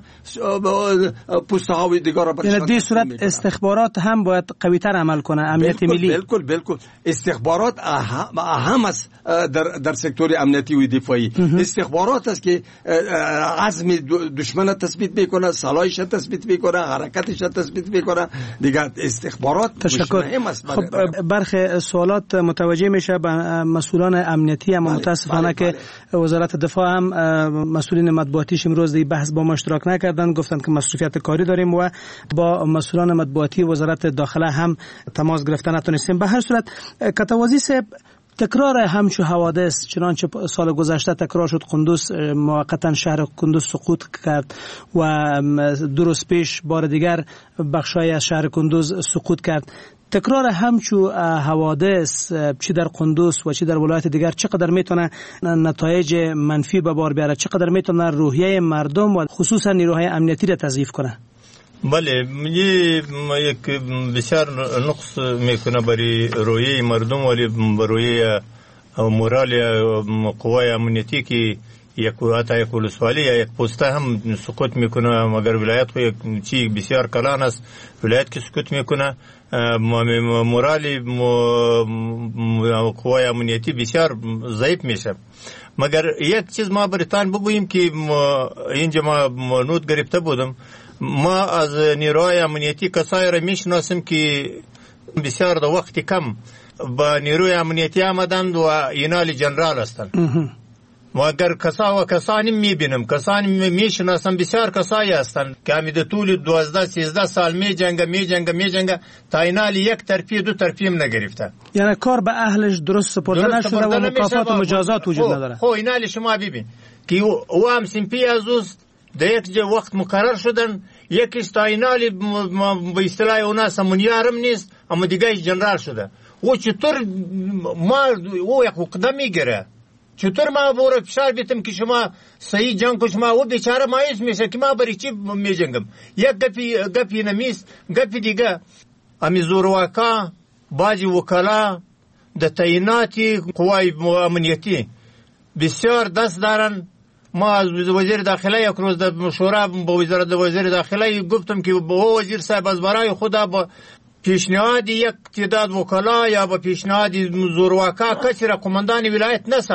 پوسته های دیگر را برشان. یعنی در صورت استخبارات هم باید قوی تر عمل کنه، امنیت ملی. بالکل بالکل استخبارات اهم, اهم است در, در سکتور امنیتی و دفاعی. استخبارات است که عزم دشمن تثبیت میکنه، سلاحش تثبیت میکنه، حرکتش تثبیت میکنه. دیگه استخبارات مهم است. خب برخی سوالات متوجه میشه به مسئولان امنیتی، اما متاسفانه که وزارت دفاع هم مسئولین مطبوعاتیش امروز دی بحث با ما اشتراک نکردن، گفتند که مصروفیت کاری داریم و با مسئولان مطبوعاتی وزارت داخله هم تماس گرفتن نتونستیم. به هر صورت کتوازی صاحب، تکرار همچو حوادث چنانچه سال گذشته تکرار شد، قندوز موقتا شهر قندوز سقوط کرد و دو روز پیش بار دیگر بخشای از شهر قندوز سقوط کرد. تکرار همچو حوادث چی در قندوز و چی در ولایت دیگر چقدر میتونه نتایج منفی به بار بیاره، چقدر میتونه روحیه مردم و خصوصا نیروهای امنیتی را تضعیف کنه؟ بله، یک بسیار نقص میکنه برای روحیه مردم ولی برای مورال قوای امنیتی که یک حتی یک ولسوالی یا یک پسته هم سقوط میکنه، مگر ولایت خو یک چی بسیار کلان است، ولایت که سقوط میکنه مورالی قوای امنیتی بسیار ضعیف میشه. مگر یک چیز ما برتان بگوییم که اینجا ما نوت گرفته بودم، ما از نیروهای امنیتی کسایی را میشناسیم که بسیار در وقت کم با نیروی امنیتی آمدند و اینال جنرال هستند. و اگر کسا و کسانی میبینم، کسانی میشناسم، بسیار کسایی هستند که همی در طول دوازده سیزده سال می جنگ می جنگ می جنگ تا اینال یک ترفیع دو ترفیع هم نگرفته. یعنی کار به اهلش درست سپرده نشده و مکافات و مجازات وجود نداره. خو اینال شما ببین که او هم سیمپی از اوست در یک جه وقت مقرر شدن، یکیش تا اینال به اصطلاح اونا سمونیارم نیست اما دیگه جنرال شده. او چطور ما او یک وقت میگیره، چطور ما بورا فشار بیتم که شما صحیح جنگ کش، ما او بیچاره مایوس میشه که ما برای چی می جنگم. یک گپی گپی نمیست، گپی دیگه امی زورواکا باجی وکلا د تعیناتی قوای امنیتی بسیار دست دارن. ما از وزیر داخله یک روز در مشوره با وزارت وزیر داخله گفتم که با وزیر صاحب از برای خدا با پیشنهاد یک تعداد وکلا یا با پیشنهاد زورواکا کسی را قماندان ولایت نساز.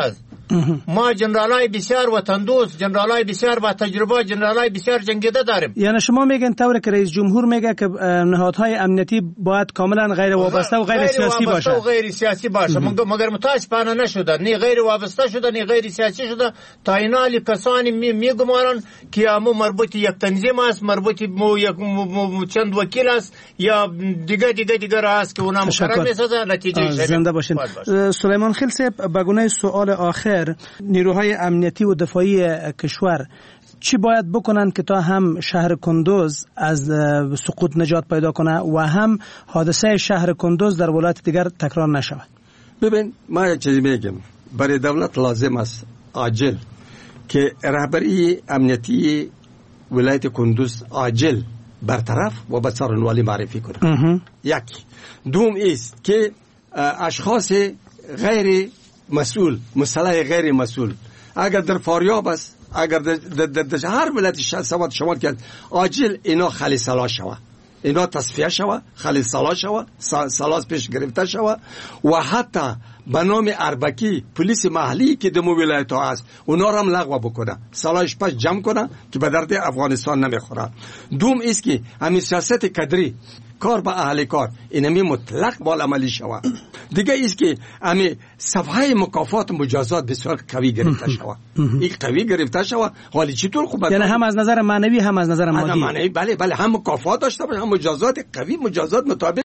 ما جنرالای بسیار وطن دوست، جنرالای بسیار با تجربه، جنرالای بسیار جنگیده داریم. یعنی شما میگن طوری که رئیس جمهور میگه که نهادهای امنیتی باید کاملا غیر وابسته و غیر, غیر سیاسی باشه و غیر سیاسی باشه مگر متاسفانه نشده، نه غیر وابسته شده نه غیر سیاسی شده. تا اینا کسانی میگمارن که امو مربوط یک تنظیم است، مربوط مو یک چند وکیل است یا دیگه دیگه دیگه است که اونا مقرر میسازه. نتیجه زنده باشین. سلیمان خیل صاحب، به گونه سوال آخر، نیروهای امنیتی و دفاعی کشور چی باید بکنن که تا هم شهر کندوز از سقوط نجات پیدا کنه و هم حادثه شهر کندوز در ولایت دیگر تکرار نشود؟ ببین ما یک چیزی میگم، برای دولت لازم است عاجل که رهبری امنیتی ولایت کندوز عاجل برطرف و به څارنوالي معرفی کنه. یک دوم است که اشخاص غیر مسئول، مسلح غیر مسئول اگر در فاریاب است، اگر در, در, در هر ولایت سواد شمال کرد، عاجل اینا خالی سلا شوه، اینا تصفیه شوه، خالی سلا شوه، سلاس پیش گرفته شوه و حتی به نام اربکی پلیس محلی که در مو ولایت ها هست اونا را هم لغو بکنه، سلاش پس جمع کنه که به درد افغانستان نمیخوره. دوم است که همین سیاست کدری کار با اهل کار اینمی مطلق بال عملی شوه. دیگه است که امی صفحه مکافات مجازات بسیار قوی گرفته شوه. این قوی گرفته شوه. حالی چطور خوب؟ یعنی هم از نظر معنوی هم از نظر مادی. بله بله، هم مکافات داشته باشه، هم مجازات قوی، مجازات مطابق